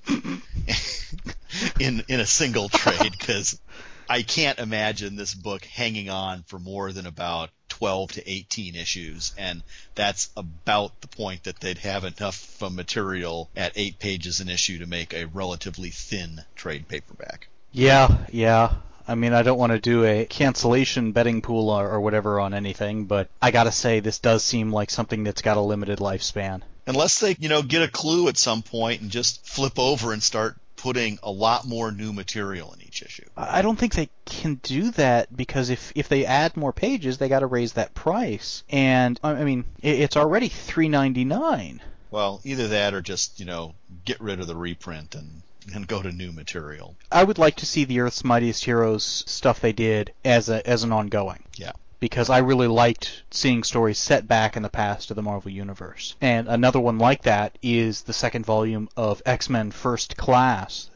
C: in in a single trade, because I can't imagine this book hanging on for more than about twelve to eighteen issues, and that's about the point that they'd have enough uh, material at eight pages an issue to make a relatively thin trade paperback.
B: Yeah, yeah. I mean, I don't want to do a cancellation betting pool or, or whatever on anything, but I gotta say, this does seem like something that's got a limited lifespan.
C: Unless they, you know, get a clue at some point and just flip over and start putting a lot more new material in each issue.
B: I don't think they can do that, because if, if they add more pages, they gotta raise that price. And, I mean, it's already three ninety-nine.
C: Well, either that or just, you know, get rid of the reprint and and go to new material.
B: I would like to see the Earth's Mightiest Heroes stuff they did as a as an ongoing.
C: Yeah.
B: Because I really liked seeing stories set back in the past of the Marvel Universe. And another one like that is the second volume of X-Men First Class.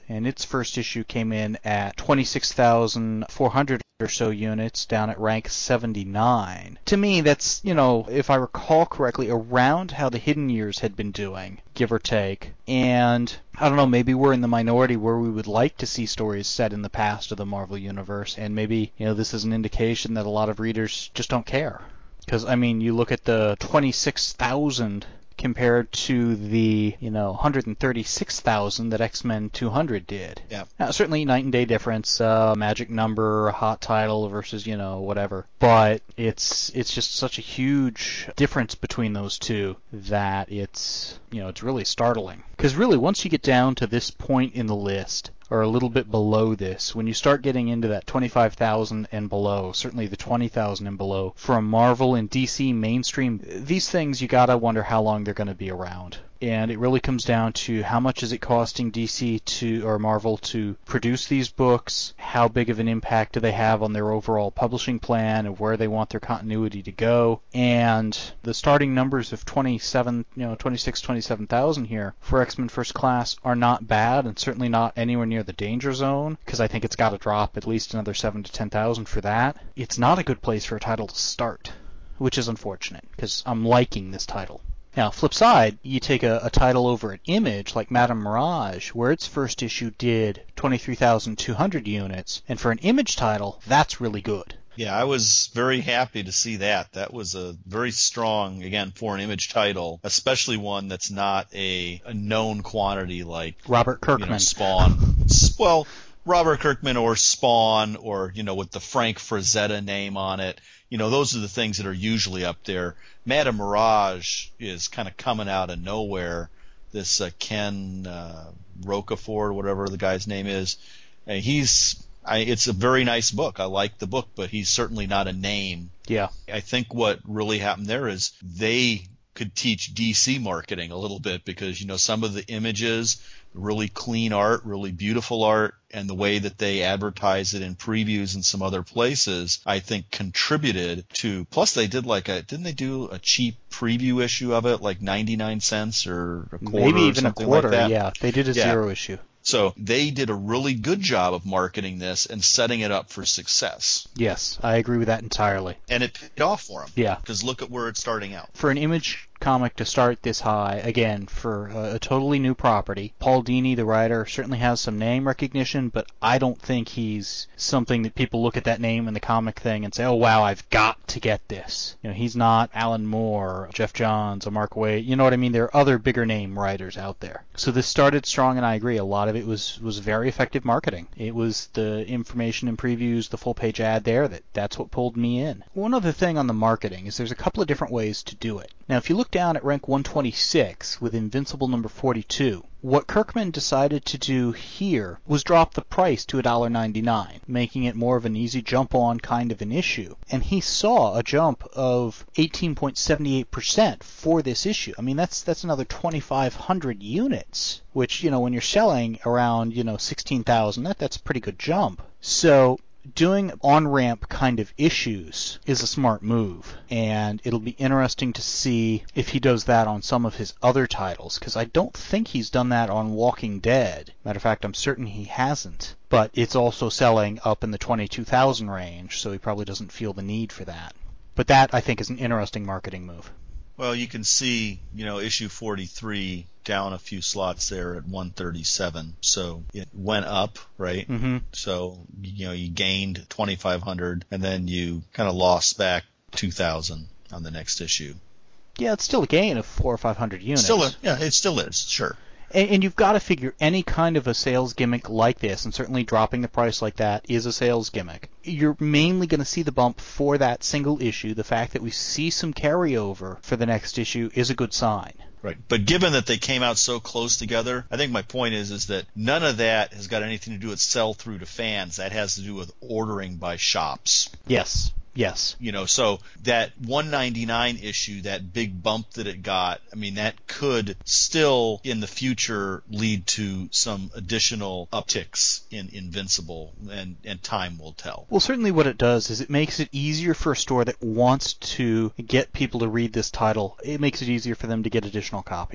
B: and its first issue came in at twenty-six thousand four hundred or so units, down at rank seventy-nine. To me, that's, you know, if I recall correctly, around how the Hidden Years had been doing, give or take. And I don't know, maybe we're in the minority where we would like to see stories set in the past of the Marvel Universe, and maybe, you know, this is an indication that a lot of readers just don't care. Because, I mean, you look at the twenty-six thousand compared to the, you know, one hundred thirty-six thousand that X-Men two hundred did.
C: Yeah.
B: Now, certainly night and day difference, uh, magic number, hot title versus, you know, whatever. But it's it's just such a huge difference between those two that it's, you know, it's really startling. Because really, once you get down to this point in the list, or a little bit below this, when you start getting into that twenty-five thousand and below, certainly the twenty thousand and below, from Marvel and D C mainstream, these things you gotta wonder how long they're going to be around. And it really comes down to how much is it costing D C to or Marvel to produce these books, how big of an impact do they have on their overall publishing plan and where they want their continuity to go. And the starting numbers of twenty-seven, you know, twenty-six, twenty-seven thousand here for X-Men First Class are not bad, and certainly not anywhere near the danger zone, because I think it's got to drop at least another seven to ten thousand for that. It's not a good place for a title to start, which is unfortunate, because I'm liking this title. Now, flip side, you take a, a title over at Image, like Madame Mirage, where its first issue did twenty-three thousand two hundred units, and for an Image title, that's really good.
C: Yeah, I was very happy to see that. That was a very strong, again, for an Image title, especially one that's not a, a known quantity like
B: Robert Kirkman.
C: You know, Spawn. Well, Robert Kirkman or Spawn, or, you know, with the Frank Frazetta name on it. You know, those are the things that are usually up there. Madame Mirage is kind of coming out of nowhere. This uh, Ken uh, Rocafort, whatever the guy's name is, uh, he's I, it's a very nice book. I like the book, but he's certainly not a name.
B: Yeah.
C: I think what really happened there is they could teach D C marketing a little bit, because, you know, some of the images, really clean art, really beautiful art, and the way that they advertise it in previews and some other places, I think contributed to, plus they did like a, didn't they do a cheap preview issue of it, like ninety-nine cents or a quarter?
B: Maybe even
C: or
B: a
C: something
B: quarter,
C: like that?
B: yeah. They did a
C: Yeah.
B: zero issue.
C: So they did a really good job of marketing this and setting it up for success.
B: Yes, I agree with that entirely.
C: And it paid off for them.
B: Yeah.
C: Because look at where it's starting out.
B: For an Image comic to start this high, again, for a, a totally new property, Paul Dini, the writer, certainly has some name recognition, but I don't think he's something that people look at that name in the comic thing and say, oh, wow, I've got to get this. You know, he's not Alan Moore, Jeff Johns, or Mark Waid. You know what I mean? There are other bigger name writers out there. So this started strong, and I agree. A lot of it was, was very effective marketing. It was the information and previews, the full-page ad there, that that's what pulled me in. One other thing on the marketing is there's a couple of different ways to do it. Now, if you look down at rank one twenty-six with Invincible number forty-two, what Kirkman decided to do here was drop the price to one dollar ninety-nine, making it more of an easy jump-on kind of an issue. And he saw a jump of eighteen point seven eight percent for this issue. I mean, that's that's another twenty-five hundred units, which, you know, when you're selling around, you know, sixteen thousand, that, that's a pretty good jump. So doing on-ramp kind of issues is a smart move, and it'll be interesting to see if he does that on some of his other titles, because I don't think he's done that on Walking Dead. Matter of fact, I'm certain he hasn't. But it's also selling up in the twenty-two thousand range, so he probably doesn't feel the need for that. But that, I think, is an interesting marketing move.
C: Well, you can see, you know, issue forty-three down a few slots there at one thirty-seven. So it went up, right?
B: Mm-hmm.
C: So, you know, you gained twenty-five hundred, and then you kind of lost back two thousand on the next issue.
B: Yeah, it's still a gain of four or five hundred units.
C: Still, a, yeah, it still is, sure.
B: And, and you've got to figure any kind of a sales gimmick like this, and certainly dropping the price like that is a sales gimmick. You're mainly going to see the bump for that single issue. The fact that we see some carryover for the next issue is a good sign.
C: Right. But given that they came out so close together, I think my point is is that none of that has got anything to do with sell-through to fans. That has to do with ordering by shops.
B: Yes. Yes.
C: You know, so that one ninety-nine issue, that big bump that it got, I mean, that could still in the future lead to some additional upticks in Invincible, and, and time will tell.
B: Well, certainly what it does is it makes it easier for a store that wants to get people to read this title. It makes it easier for them to get additional copies.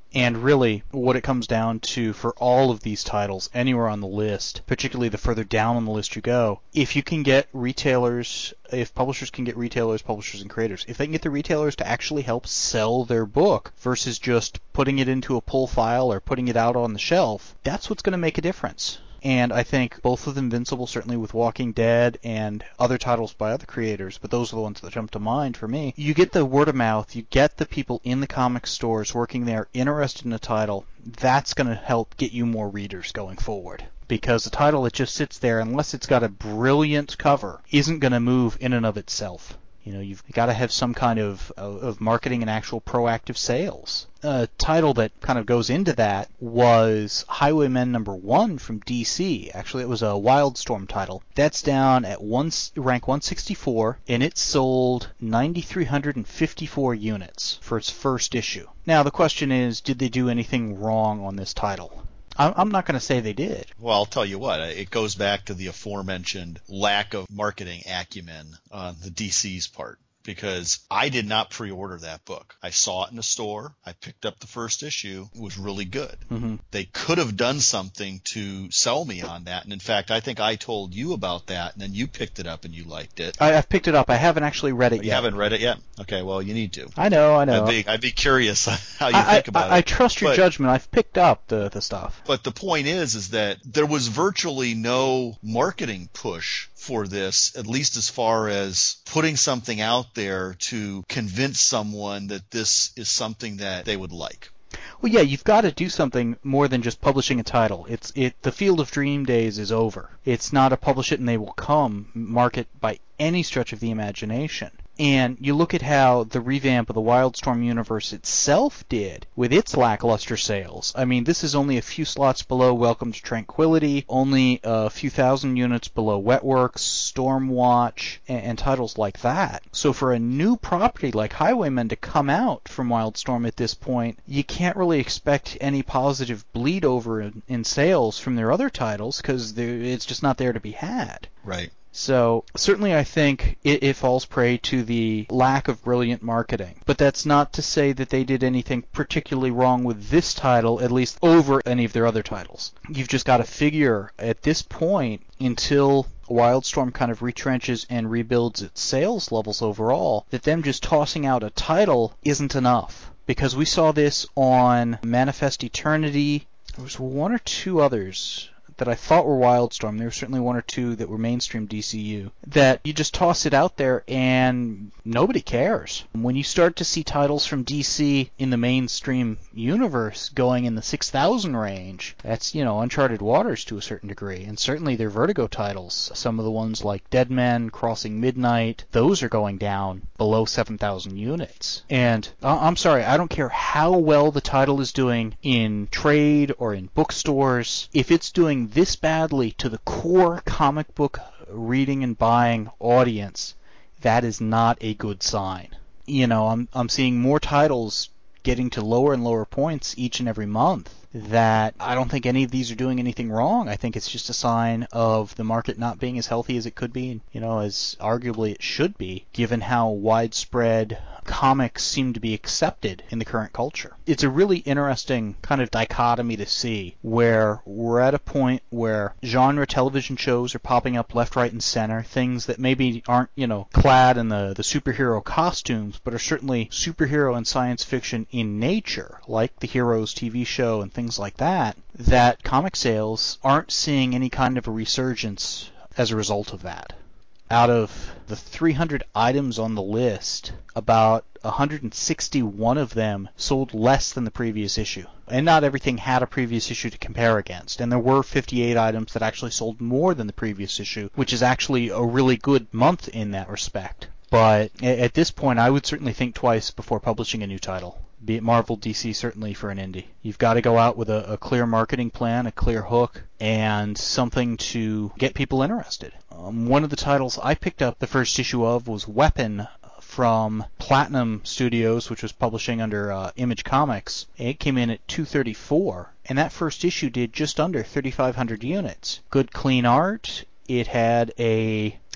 B: And really, what it comes down to for all of these titles, anywhere on the list, particularly the further down on the list you go, if you can get retailers, if publishers can get retailers, publishers, and creators, if they can get the retailers to actually help sell their book versus just putting it into a pull file or putting it out on the shelf, that's what's going to make a difference. And I think both with Invincible, certainly with Walking Dead and other titles by other creators, but those are the ones that jump to mind for me, you get the word of mouth, you get the people in the comic stores working there interested in a title, that's going to help get you more readers going forward. Because a title that just sits there, unless it's got a brilliant cover, isn't going to move in and of itself. You know, you've got to have some kind of, of marketing and actual proactive sales. A title that kind of goes into that was Highwaymen number one from D C. Actually, it was a Wildstorm title. That's down at one, rank one sixty-four, and it sold nine thousand three hundred fifty-four units for its first issue. Now, the question is, did they do anything wrong on this title? I'm not going to say they did.
C: Well, I'll tell you what, it goes back to the aforementioned lack of marketing acumen on the D C's part. Because I did not pre-order that book. I saw it in the store. I picked up the first issue. It was really good.
B: Mm-hmm.
C: They could have done something to sell me on that. And in fact, I think I told you about that, and then you picked it up and you liked it.
B: I, I've picked it up. I haven't actually read it
C: you
B: yet.
C: You haven't read it yet? Okay, well, you need to.
B: I know, I know.
C: I'd be, I'd be curious how you
B: I,
C: think about
B: I,
C: it.
B: I trust your
C: but,
B: judgment. I've picked up the, the stuff.
C: But the point is, is that there was virtually no marketing push for this, at least as far as putting something out there to convince someone that this is something that they would like.
B: Well, yeah, you've got to do something more than just publishing a title. It's it. The Field of Dream days is over. It's not a publish it and they will come market by any stretch of the imagination. And you look at how the revamp of the Wildstorm universe itself did with its lackluster sales. I mean, this is only a few slots below Welcome to Tranquility, only a few thousand units below Wetworks, Stormwatch, and, and titles like that. So for a new property like Highwaymen to come out from Wildstorm at this point, you can't really expect any positive bleed over in, in sales from their other titles because it's just not there to be had.
C: Right.
B: So certainly I think it, it falls prey to the lack of brilliant marketing. But that's not to say that they did anything particularly wrong with this title, at least over any of their other titles. You've just got to figure at this point, until Wildstorm kind of retrenches and rebuilds its sales levels overall, that them just tossing out a title isn't enough. Because we saw this on Manifest Eternity. There was one or two others that I thought were Wildstorm. There were certainly one or two that were mainstream D C U. That you just toss it out there and nobody cares. When you start to see titles from D C in the mainstream universe going in the six thousand range, that's, you know, uncharted waters to a certain degree. And certainly their Vertigo titles, some of the ones like Dead Men, Crossing Midnight, those are going down below seven thousand units. And uh, I'm sorry, I don't care how well the title is doing in trade or in bookstores. If it's doing this badly to the core comic book reading and buying audience, that is not a good sign. You know, I'm I'm seeing more titles getting to lower and lower points each and every month. That I don't think any of these are doing anything wrong. I think it's just a sign of the market not being as healthy as it could be, and, you know, as arguably it should be, given how widespread comics seem to be accepted in the current culture. It's a really interesting kind of dichotomy to see, where we're at a point where genre television shows are popping up left, right, and center, things that maybe aren't, you know, clad in the, the superhero costumes, but are certainly superhero and science fiction in nature, like the Heroes T V show and things like that, that comic sales aren't seeing any kind of a resurgence as a result of that. Out of the three hundred items on the list, about one hundred sixty-one of them sold less than the previous issue. And not everything had a previous issue to compare against. And there were fifty-eight items that actually sold more than the previous issue, which is actually a really good month in that respect. But at this point, I would certainly think twice before publishing a new title. Be it Marvel, D C, certainly for an indie. You've got to go out with a, a clear marketing plan, a clear hook, and something to get people interested. Um, one of the titles I picked up the first issue of was Weapon from Platinum Studios, which was publishing under uh, Image Comics. It came in at two thirty-four, and that first issue did just under thirty-five hundred units. Good clean art. It had a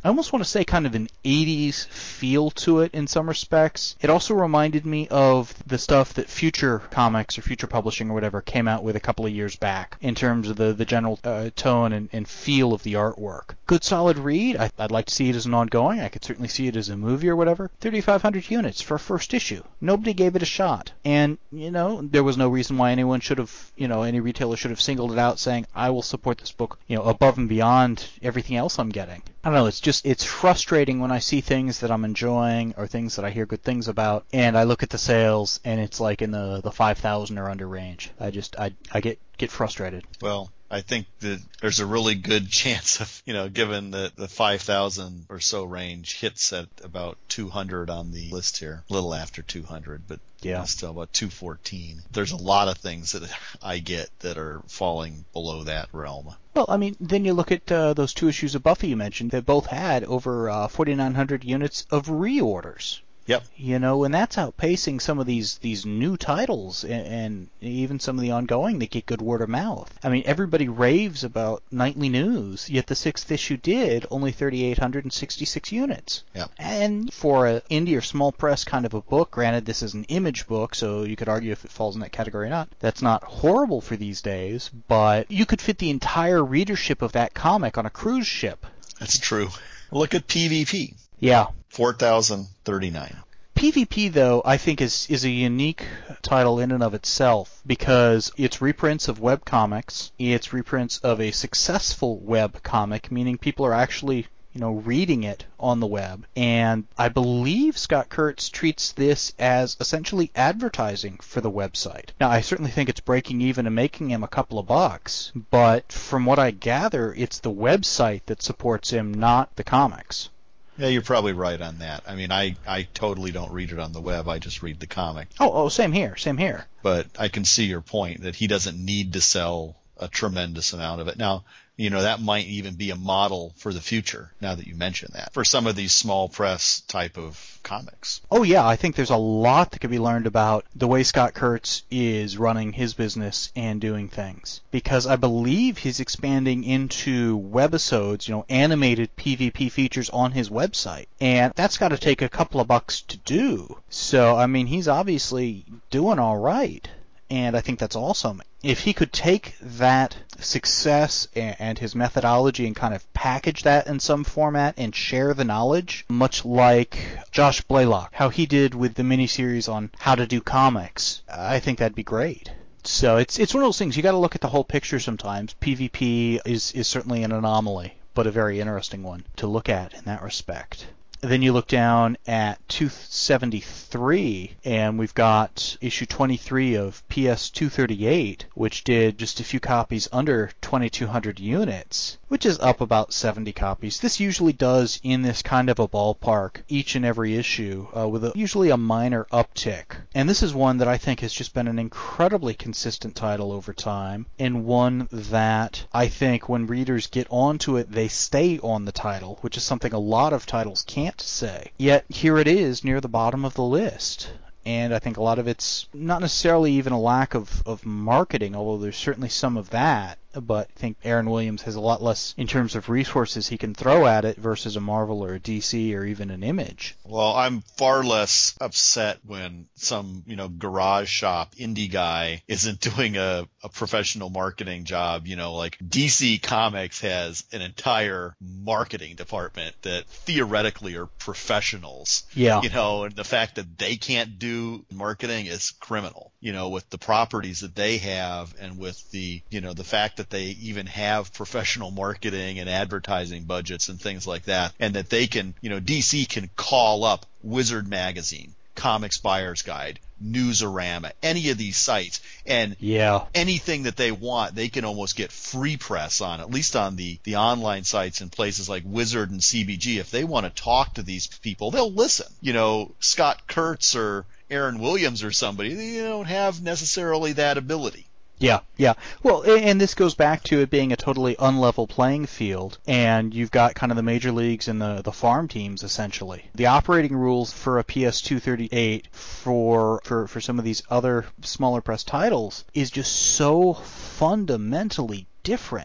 B: I almost want to say kind of an eighties feel to it in some respects. It also reminded me of the stuff that Future Comics or Future Publishing or whatever came out with a couple of years back in terms of the, the general uh, tone and, and feel of the artwork. Good solid read. I, I'd like to see it as an ongoing. I could certainly see it as a movie or whatever. thirty-five hundred units for a first issue. Nobody gave it a shot. And, you know, there was no reason why anyone should have, you know, any retailer should have singled it out saying, I will support this book, you know, above and beyond everything else I'm getting. I don't know, it's just, it's frustrating when I see things that I'm enjoying or things that I hear good things about, and I look at the sales and it's like in the, the five thousand or under range. I just, I, I get, get frustrated.
C: Well, I think that there's a really good chance of, you know, given that the five thousand or so range hits at about two hundred on the list here, a little after two hundred, but yeah, you know, still about two fourteen. There's a lot of things that I get that are falling below that realm.
B: Well, I mean, then you look at uh, those two issues of Buffy you mentioned. They both had over uh, forty-nine hundred units of reorders.
C: Yep.
B: You know, and that's outpacing some of these, these new titles and, and even some of the ongoing that get good word of mouth. I mean, everybody raves about Nightly News, yet the sixth issue did only three thousand eight hundred sixty-six units.
C: Yep.
B: And for an indie or small press kind of a book, granted this is an image book, so you could argue if it falls in that category or not, that's not horrible for these days, but you could fit the entire readership of that comic on a cruise ship.
C: That's true. Look at P V P.
B: Yeah.
C: four thousand thirty-nine.
B: P V P, though, I think is, is a unique title in and of itself because it's reprints of web comics. It's reprints of a successful web comic, meaning people are actually, you know, reading it on the web. And I believe Scott Kurtz treats this as essentially advertising for the website. Now, I certainly think it's breaking even and making him a couple of bucks, but from what I gather, it's the website that supports him, not the comics.
C: Yeah, you're probably right on that. I mean, I, I totally don't read it on the web. I just read the comic.
B: Oh, oh, same here, same here.
C: But I can see your point that he doesn't need to sell a tremendous amount of it. Now, you know, that might even be a model for the future, now that you mention that, for some of these small press type of comics.
B: Oh, yeah, I think there's a lot that could be learned about the way Scott Kurtz is running his business and doing things. Because I believe he's expanding into webisodes, you know, animated P V P features on his website. And that's got to take a couple of bucks to do. So, I mean, he's obviously doing all right. And I think that's awesome. If he could take that success and his methodology and kind of package that in some format and share the knowledge, much like Josh Blaylock, how he did with the miniseries on how to do comics, I think that'd be great. So it's it's one of those things, you got to look at the whole picture sometimes. P V P is, is certainly an anomaly, but a very interesting one to look at in that respect. Then you look down at two seventy-three, and we've got issue twenty-three of P S two thirty-eight, which did just a few copies under twenty-two hundred units, which is up about seventy copies. This usually does in this kind of a ballpark each and every issue, uh, with a, usually a minor uptick. And this is one that I think has just been an incredibly consistent title over time, and one that I think when readers get onto it, they stay on the title, which is something a lot of titles can't say. Yet here it is near the bottom of the list. And I think a lot of it's not necessarily even a lack of, of marketing, although there's certainly some of that. But I think Aaron Williams has a lot less in terms of resources he can throw at it versus a Marvel or a D C or even an Image.
C: Well, I'm far less upset when some, you know, garage shop indie guy isn't doing a, a professional marketing job. You know, like D C Comics has an entire marketing department that theoretically are professionals.
B: Yeah.
C: You know, and the fact that they can't do marketing is criminal, you know, with the properties that they have and with the, you know, the fact that they even have professional marketing and advertising budgets and things like that, and that they can, you know, D C can call up Wizard Magazine, Comics Buyer's Guide, Newsarama, any of these sites, and
B: yeah.
C: anything that they want, they can almost get free press on, at least on the, the online sites and places like Wizard and C B G. If they want to talk to these people, they'll listen. You know, Scott Kurtz or Aaron Williams or somebody, they don't have necessarily that ability.
B: Yeah, yeah. Well, and this goes back to it being a totally unlevel playing field, and you've got kind of the major leagues and the, the farm teams, essentially. The operating rules for a P S two thirty-eight for, for, for some of these other smaller press titles is just so fundamentally different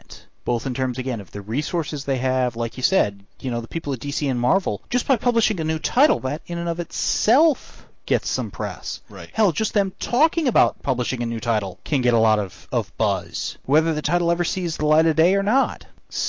B: both in terms, again, of the resources they have. Like you said, you know, the people at D C and Marvel, just by publishing a new title, that in and of itself gets some press.
C: Right.
B: Hell, just them talking about publishing a new title can get a lot of, of buzz, whether the title ever sees the light of day or not.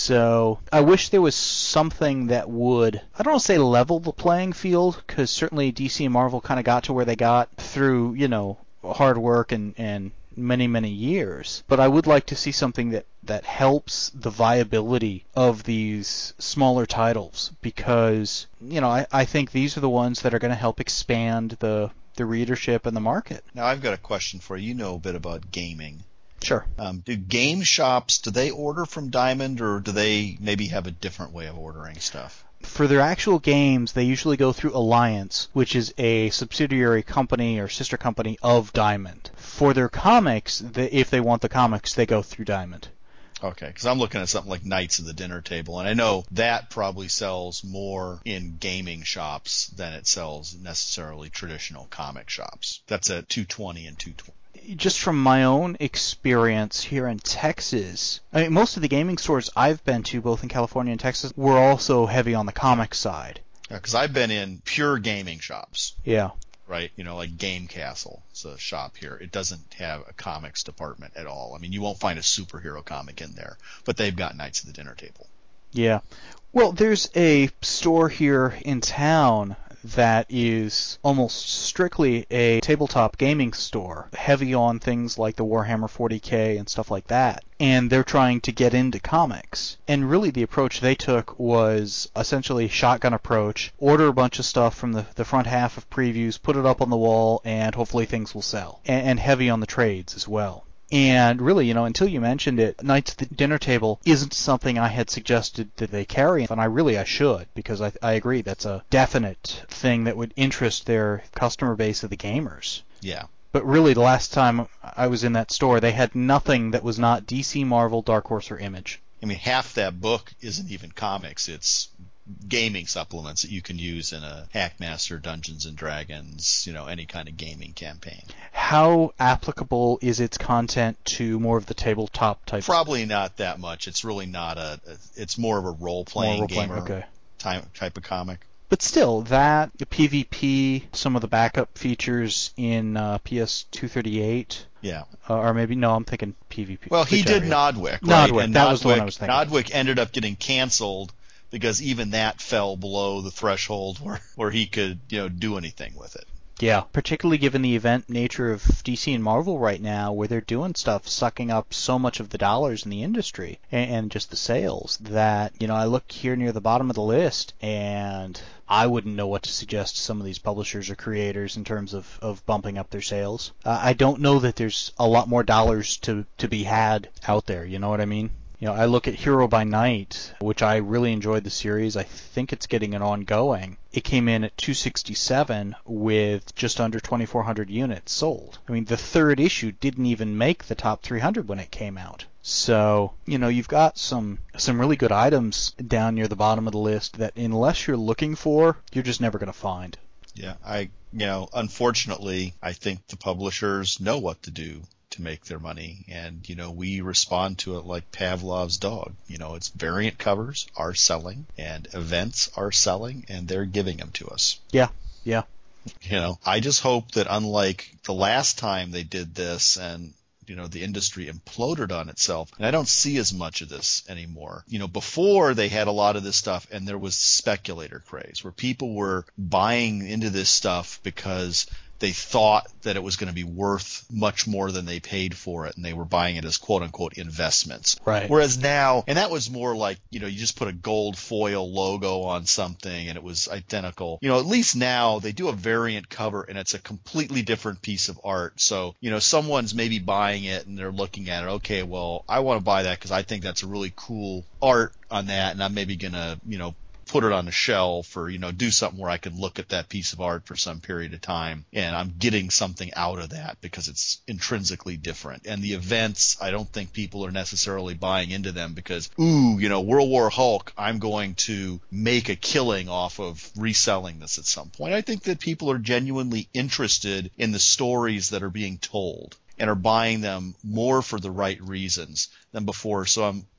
B: So I wish there was something that would, I don't want to say level the playing field, because certainly D C and Marvel kind of got to where they got through, you know, hard work and, and many, many years. But I would like to see something that, that helps the viability of these smaller titles, because, you know, I, I think these are the ones that are going to help expand the, the readership and the market.
C: Now, I've got a question for you. You know a bit about gaming.
B: Sure.
C: Um, do game shops, do they order from Diamond, or do they maybe have a different way of ordering stuff?
B: For their actual games, they usually go through Alliance, which is a subsidiary company or sister company of Diamond. For their comics, they, if they want the comics, they go through Diamond.
C: Okay, because I'm looking at something like Knights of the Dinner Table, and I know that probably sells more in gaming shops than it sells necessarily traditional comic shops. That's at two twenty and two twenty.
B: Just from my own experience here in Texas, I mean, most of the gaming stores I've been to, both in California and Texas, were also heavy on the comic side.
C: Because I've been in pure gaming shops.
B: Yeah.
C: Right? You know, like Game Castle. It's a shop here. It doesn't have a comics department at all. I mean, you won't find a superhero comic in there, but they've got Knights of the Dinner Table.
B: Yeah. Well, there's a store here in town that is almost strictly a tabletop gaming store, heavy on things like the Warhammer forty K and stuff like that. And they're trying to get into comics. And really the approach they took was essentially shotgun approach, order a bunch of stuff from the, the front half of previews, put it up on the wall, and hopefully things will sell. And, and heavy on the trades as well. And really, you know, until you mentioned it, Knights at the Dinner Table isn't something I had suggested that they carry, and I really I should, because I, I agree that's a definite thing that would interest their customer base of the gamers.
C: Yeah.
B: But really, the last time I was in that store, they had nothing that was not D C, Marvel, Dark Horse, or Image.
C: I mean, half that book isn't even comics. It's gaming supplements that you can use in a Hackmaster, Dungeons and Dragons, you know, any kind of gaming campaign.
B: How applicable is its content to more of the tabletop type?
C: Probably not that much. It's really not a. It's more of a role-playing,
B: role-playing
C: gamer
B: okay.
C: type, type of comic.
B: But still, that, the PvP, some of the backup features in uh, P S two thirty-eight.
C: Yeah.
B: Uh, or maybe, no, I'm thinking PvP.
C: Well, he did
B: area.
C: Nodwick, right?
B: Nodwick,
C: and
B: that
C: Nodwick,
B: was the one I was thinking.
C: Nodwick ended up getting canceled because even that fell below the threshold where, where he could, you know, do anything with it.
B: Yeah, particularly given the event nature of D C and Marvel right now, where they're doing stuff sucking up so much of the dollars in the industry and, and just the sales that, you know, I look here near the bottom of the list and I wouldn't know what to suggest to some of these publishers or creators in terms of, of bumping up their sales. Uh, I don't know that there's a lot more dollars to, to be had out there, you know what I mean? You know, I look at Hero by Night, which I really enjoyed the series. I think it's getting an ongoing. It came in at two sixty-seven with just under twenty-four hundred units sold. I mean, the third issue didn't even make the top three hundred when it came out. So, you know, you've got some some really good items down near the bottom of the list that unless you're looking for, you're just never going to find.
C: Yeah, I, you know, unfortunately, I think the publishers know what to do to make their money, and you know, we respond to it like Pavlov's dog. You know, it's variant covers are selling and events are selling and they're giving them to us.
B: Yeah, yeah.
C: You know, I just hope that unlike the last time they did this and you know, the industry imploded on itself. And I don't see as much of this anymore. You know, before they had a lot of this stuff and there was speculator craze where people were buying into this stuff because they thought that it was going to be worth much more than they paid for it, and they were buying it as quote-unquote investments.
B: Right.
C: Whereas now, and that was more like, you know, you just put a gold foil logo on something and it was identical. You know, at least now they do a variant cover and it's a completely different piece of art. So, you know, someone's maybe buying it and they're looking at it, okay, well, I want to buy that because I think that's a really cool art on that, and I'm maybe going to, you know, put it on a shelf or, you know, do something where I can look at that piece of art for some period of time, and I'm getting something out of that because it's intrinsically different. And the events, I don't think people are necessarily buying into them because, ooh, you know, World War Hulk, I'm going to make a killing off of reselling this at some point. I think that people are genuinely interested in the stories that are being told and are buying them more for the right reasons than before. So I'm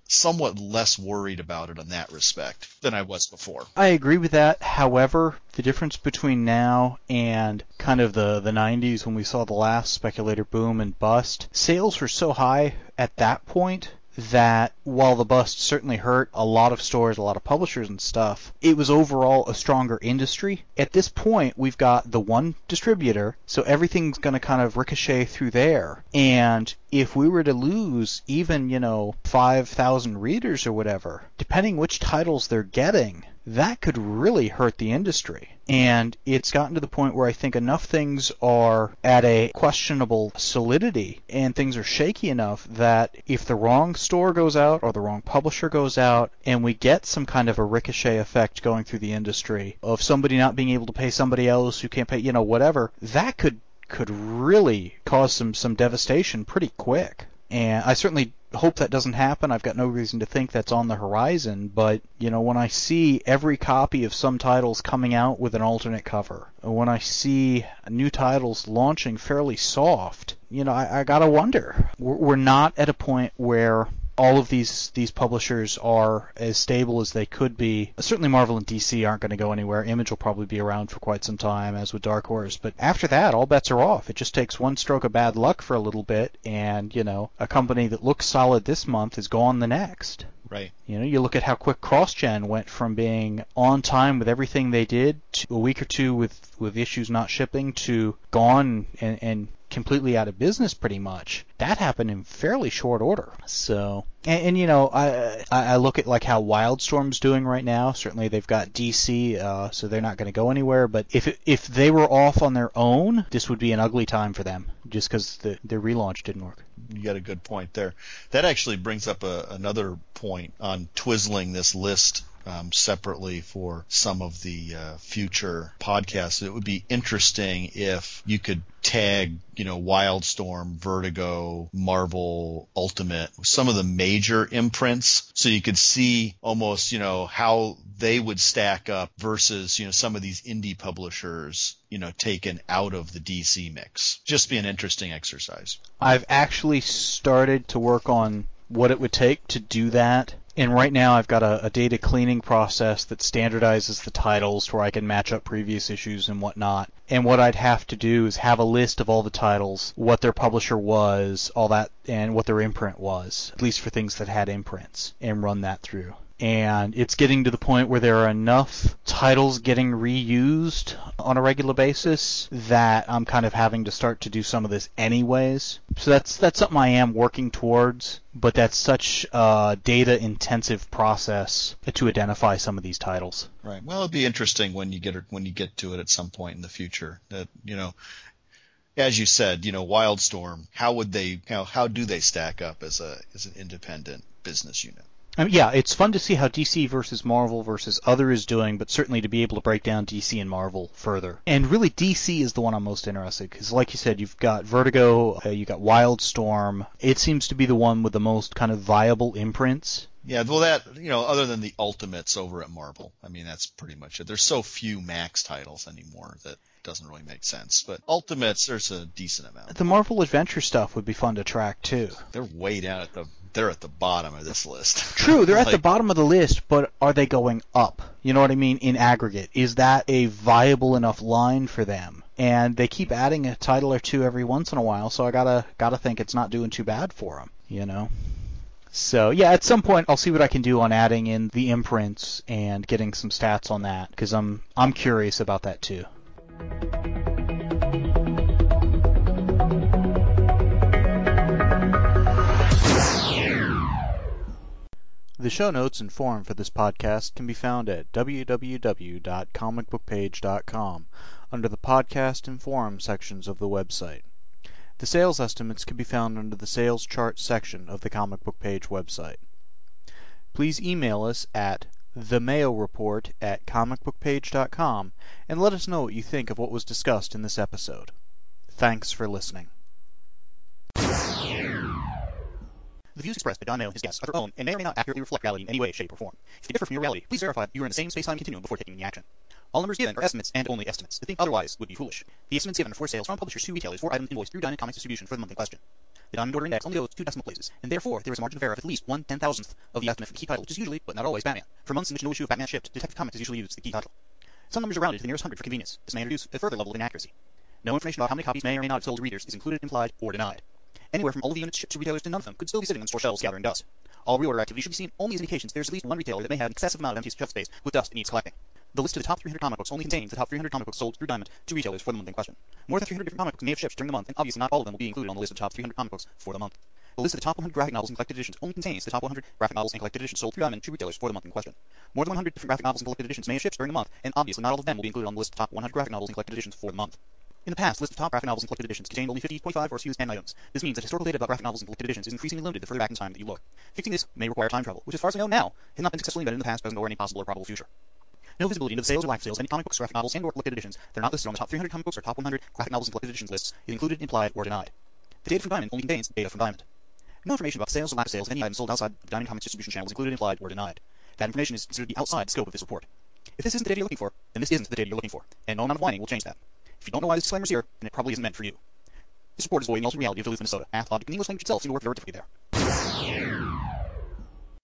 C: somewhat less worried about it in that respect than I was before.
B: I agree with that. However, the difference between now and kind of the, the nineties when we saw the last speculator boom and bust, sales were so high at that point that while the bust certainly hurt a lot of stores, a lot of publishers and stuff, it was overall a stronger industry. At this point, we've got the one distributor, so everything's going to kind of ricochet through there. And if we were to lose even, you know, five thousand readers or whatever, depending which titles they're getting, that could really hurt the industry. And it's gotten to the point where I think enough things are at a questionable solidity and things are shaky enough that if the wrong store goes out or the wrong publisher goes out and we get some kind of a ricochet effect going through the industry of somebody not being able to pay somebody else who can't pay, you know, whatever, that could could really cause some, some devastation pretty quick. And I certainly hope that doesn't happen. I've got no reason to think that's on the horizon. But, you know, when I see every copy of some titles coming out with an alternate cover, when I see new titles launching fairly soft, you know, I, I gotta wonder. We're, we're not at a point where all of these these publishers are as stable as they could be. Certainly Marvel and D C aren't going to go anywhere. Image will probably be around for quite some time, as with Dark Horse. But after that, all bets are off. It just takes one stroke of bad luck for a little bit, and, you know, a company that looks solid this month is gone the next.
C: Right.
B: You know, you look at how quick CrossGen went from being on time with everything they did to a week or two with, with issues not shipping to gone and, and completely out of business pretty much. That happened in fairly short order. So, and, and you know, I I look at like how Wildstorm's doing right now. Certainly they've got D C, uh, so they're not going to go anywhere. But if it, if they were off on their own, this would be an ugly time for them, just because the their relaunch didn't work.
C: You got a good point there. That actually brings up a, another point on twizzling this list um, separately for some of the uh, future podcasts. It would be interesting if you could tag, you know, Wildstorm, Vertigo, Marvel, Ultimate, some of the major imprints, so you could see almost, you know, how they would stack up versus, you know, some of these indie publishers, you know, taken out of the D C mix. Just be an interesting exercise.
B: I've actually started to work on what it would take to do that. And right now I've got a, a data cleaning process that standardizes the titles where I can match up previous issues and whatnot. And what I'd have to do is have a list of all the titles, what their publisher was, all that, and what their imprint was, at least for things that had imprints, and run that through. And it's getting to the point where there are enough titles getting reused on a regular basis that I'm kind of having to start to do some of this anyways. So that's that's something I am working towards, but that's such a data-intensive process to identify some of these titles.
C: Right. Well, it'll be interesting when you get when you get to it at some point in the future. That, you know, as you said, you know, Wildstorm, how would they, how how do they stack up as a as an independent business unit?
B: I mean, yeah, it's fun to see how D C versus Marvel versus other is doing, but certainly to be able to break down D C and Marvel further. And really, D C is the one I'm most interested, because like you said, you've got Vertigo, uh, you've got Wildstorm. It seems to be the one with the most kind of viable imprints.
C: Yeah, well, that, you know, other than the Ultimates over at Marvel, I mean, that's pretty much it. There's so few Max titles anymore that doesn't really make sense. But Ultimates, there's a decent amount.
B: The Marvel Adventure stuff would be fun to track too.
C: They're way down at the they're at the bottom of this list.
B: True, they're
C: like,
B: at the bottom of the list, but are they going up? You know what I mean? In aggregate, is that a viable enough line for them? And they keep adding a title or two every once in a while, so I gotta gotta think it's not doing too bad for them. You know. So, yeah, at some point I'll see what I can do on adding in the imprints and getting some stats on that, because I'm I'm curious about that too. The show notes and forum for this podcast can be found at w w w dot comic book page dot com under the podcast and forum sections of the website. The sales estimates can be found under the sales chart section of the Comic Book Page website. Please email us at the mayo report at comic book page dot com and let us know what you think of what was discussed in this episode. Thanks for listening. The views expressed by John Mayo and his guests are their own and may or may not accurately reflect reality in any way, shape, or form. If they differ from your reality, please verify that you are in the same space-time continuum before taking any action. All numbers given are estimates and only estimates. To think otherwise would be foolish. The estimates given are for sales from publishers to retailers for items invoiced through Diamond Comics Distribution for the month in question. The Diamond Order Index only goes two decimal places, and therefore there is a margin of error of at least one ten-thousandth of the estimate for the key title, which is usually, but not always, Batman. For months in which no issue of Batman shipped, Detective Comics has usually used the key title. Some numbers are rounded to the nearest hundred for convenience. This may introduce a further level of inaccuracy. No information about how many copies may or may not have sold to readers is included, implied, or denied. Anywhere from all of the units shipped to retailers to none of them could still be sitting on store shelves gathering dust. All reorder activity should be seen only as indications there's at least one retailer that may have an excessive amount of empty shelf space with dust it needs collecting. The list of the top three hundred comic books only contains the top three hundred comic books sold through Diamond to retailers for the month in question. More than three hundred different comic books may have shipped during the month, and obviously not all of them will be included on the list of the top three hundred comic books for the month. The list of the top one hundred graphic novels and collected editions only contains the top one hundred graphic novels and collected editions sold through Diamond to retailers for the month in question. More than one hundred different graphic novels and collected editions may have shipped during the month, and obviously not all of them will be included on the list of top one hundred graphic novels and collected editions for the month. In the past, the list of top graphic novels and collected editions contained only fifty, twenty-five, or as few as ten items. This means that historical data about graphic novels and collected editions is increasingly limited the further back in time that you look. Fixing this may require time travel, which as far as I know now, has not been successfully invented in the past, present, or any possible or probable future. No visibility into the sales or lack of sales of any comic books, graphic novels, and or collected editions that are not listed on the top three hundred comic books or top one hundred graphic novels and collected editions lists is included, implied, or denied. The data from Diamond only contains data from Diamond. No information about sales or lack of sales of any item sold outside the Diamond Comics distribution channel is included, implied, or denied. That information is considered to be outside the scope of this report. If this isn't the data you're looking for, then this isn't the data you're looking for, and no amount of whining will change that. If you don't know why this disclaimer is here, then it probably isn't meant for you. This report is avoiding the ultimate reality of Duluth, Minnesota. Math, logic, and English language itself seem to work very differently there.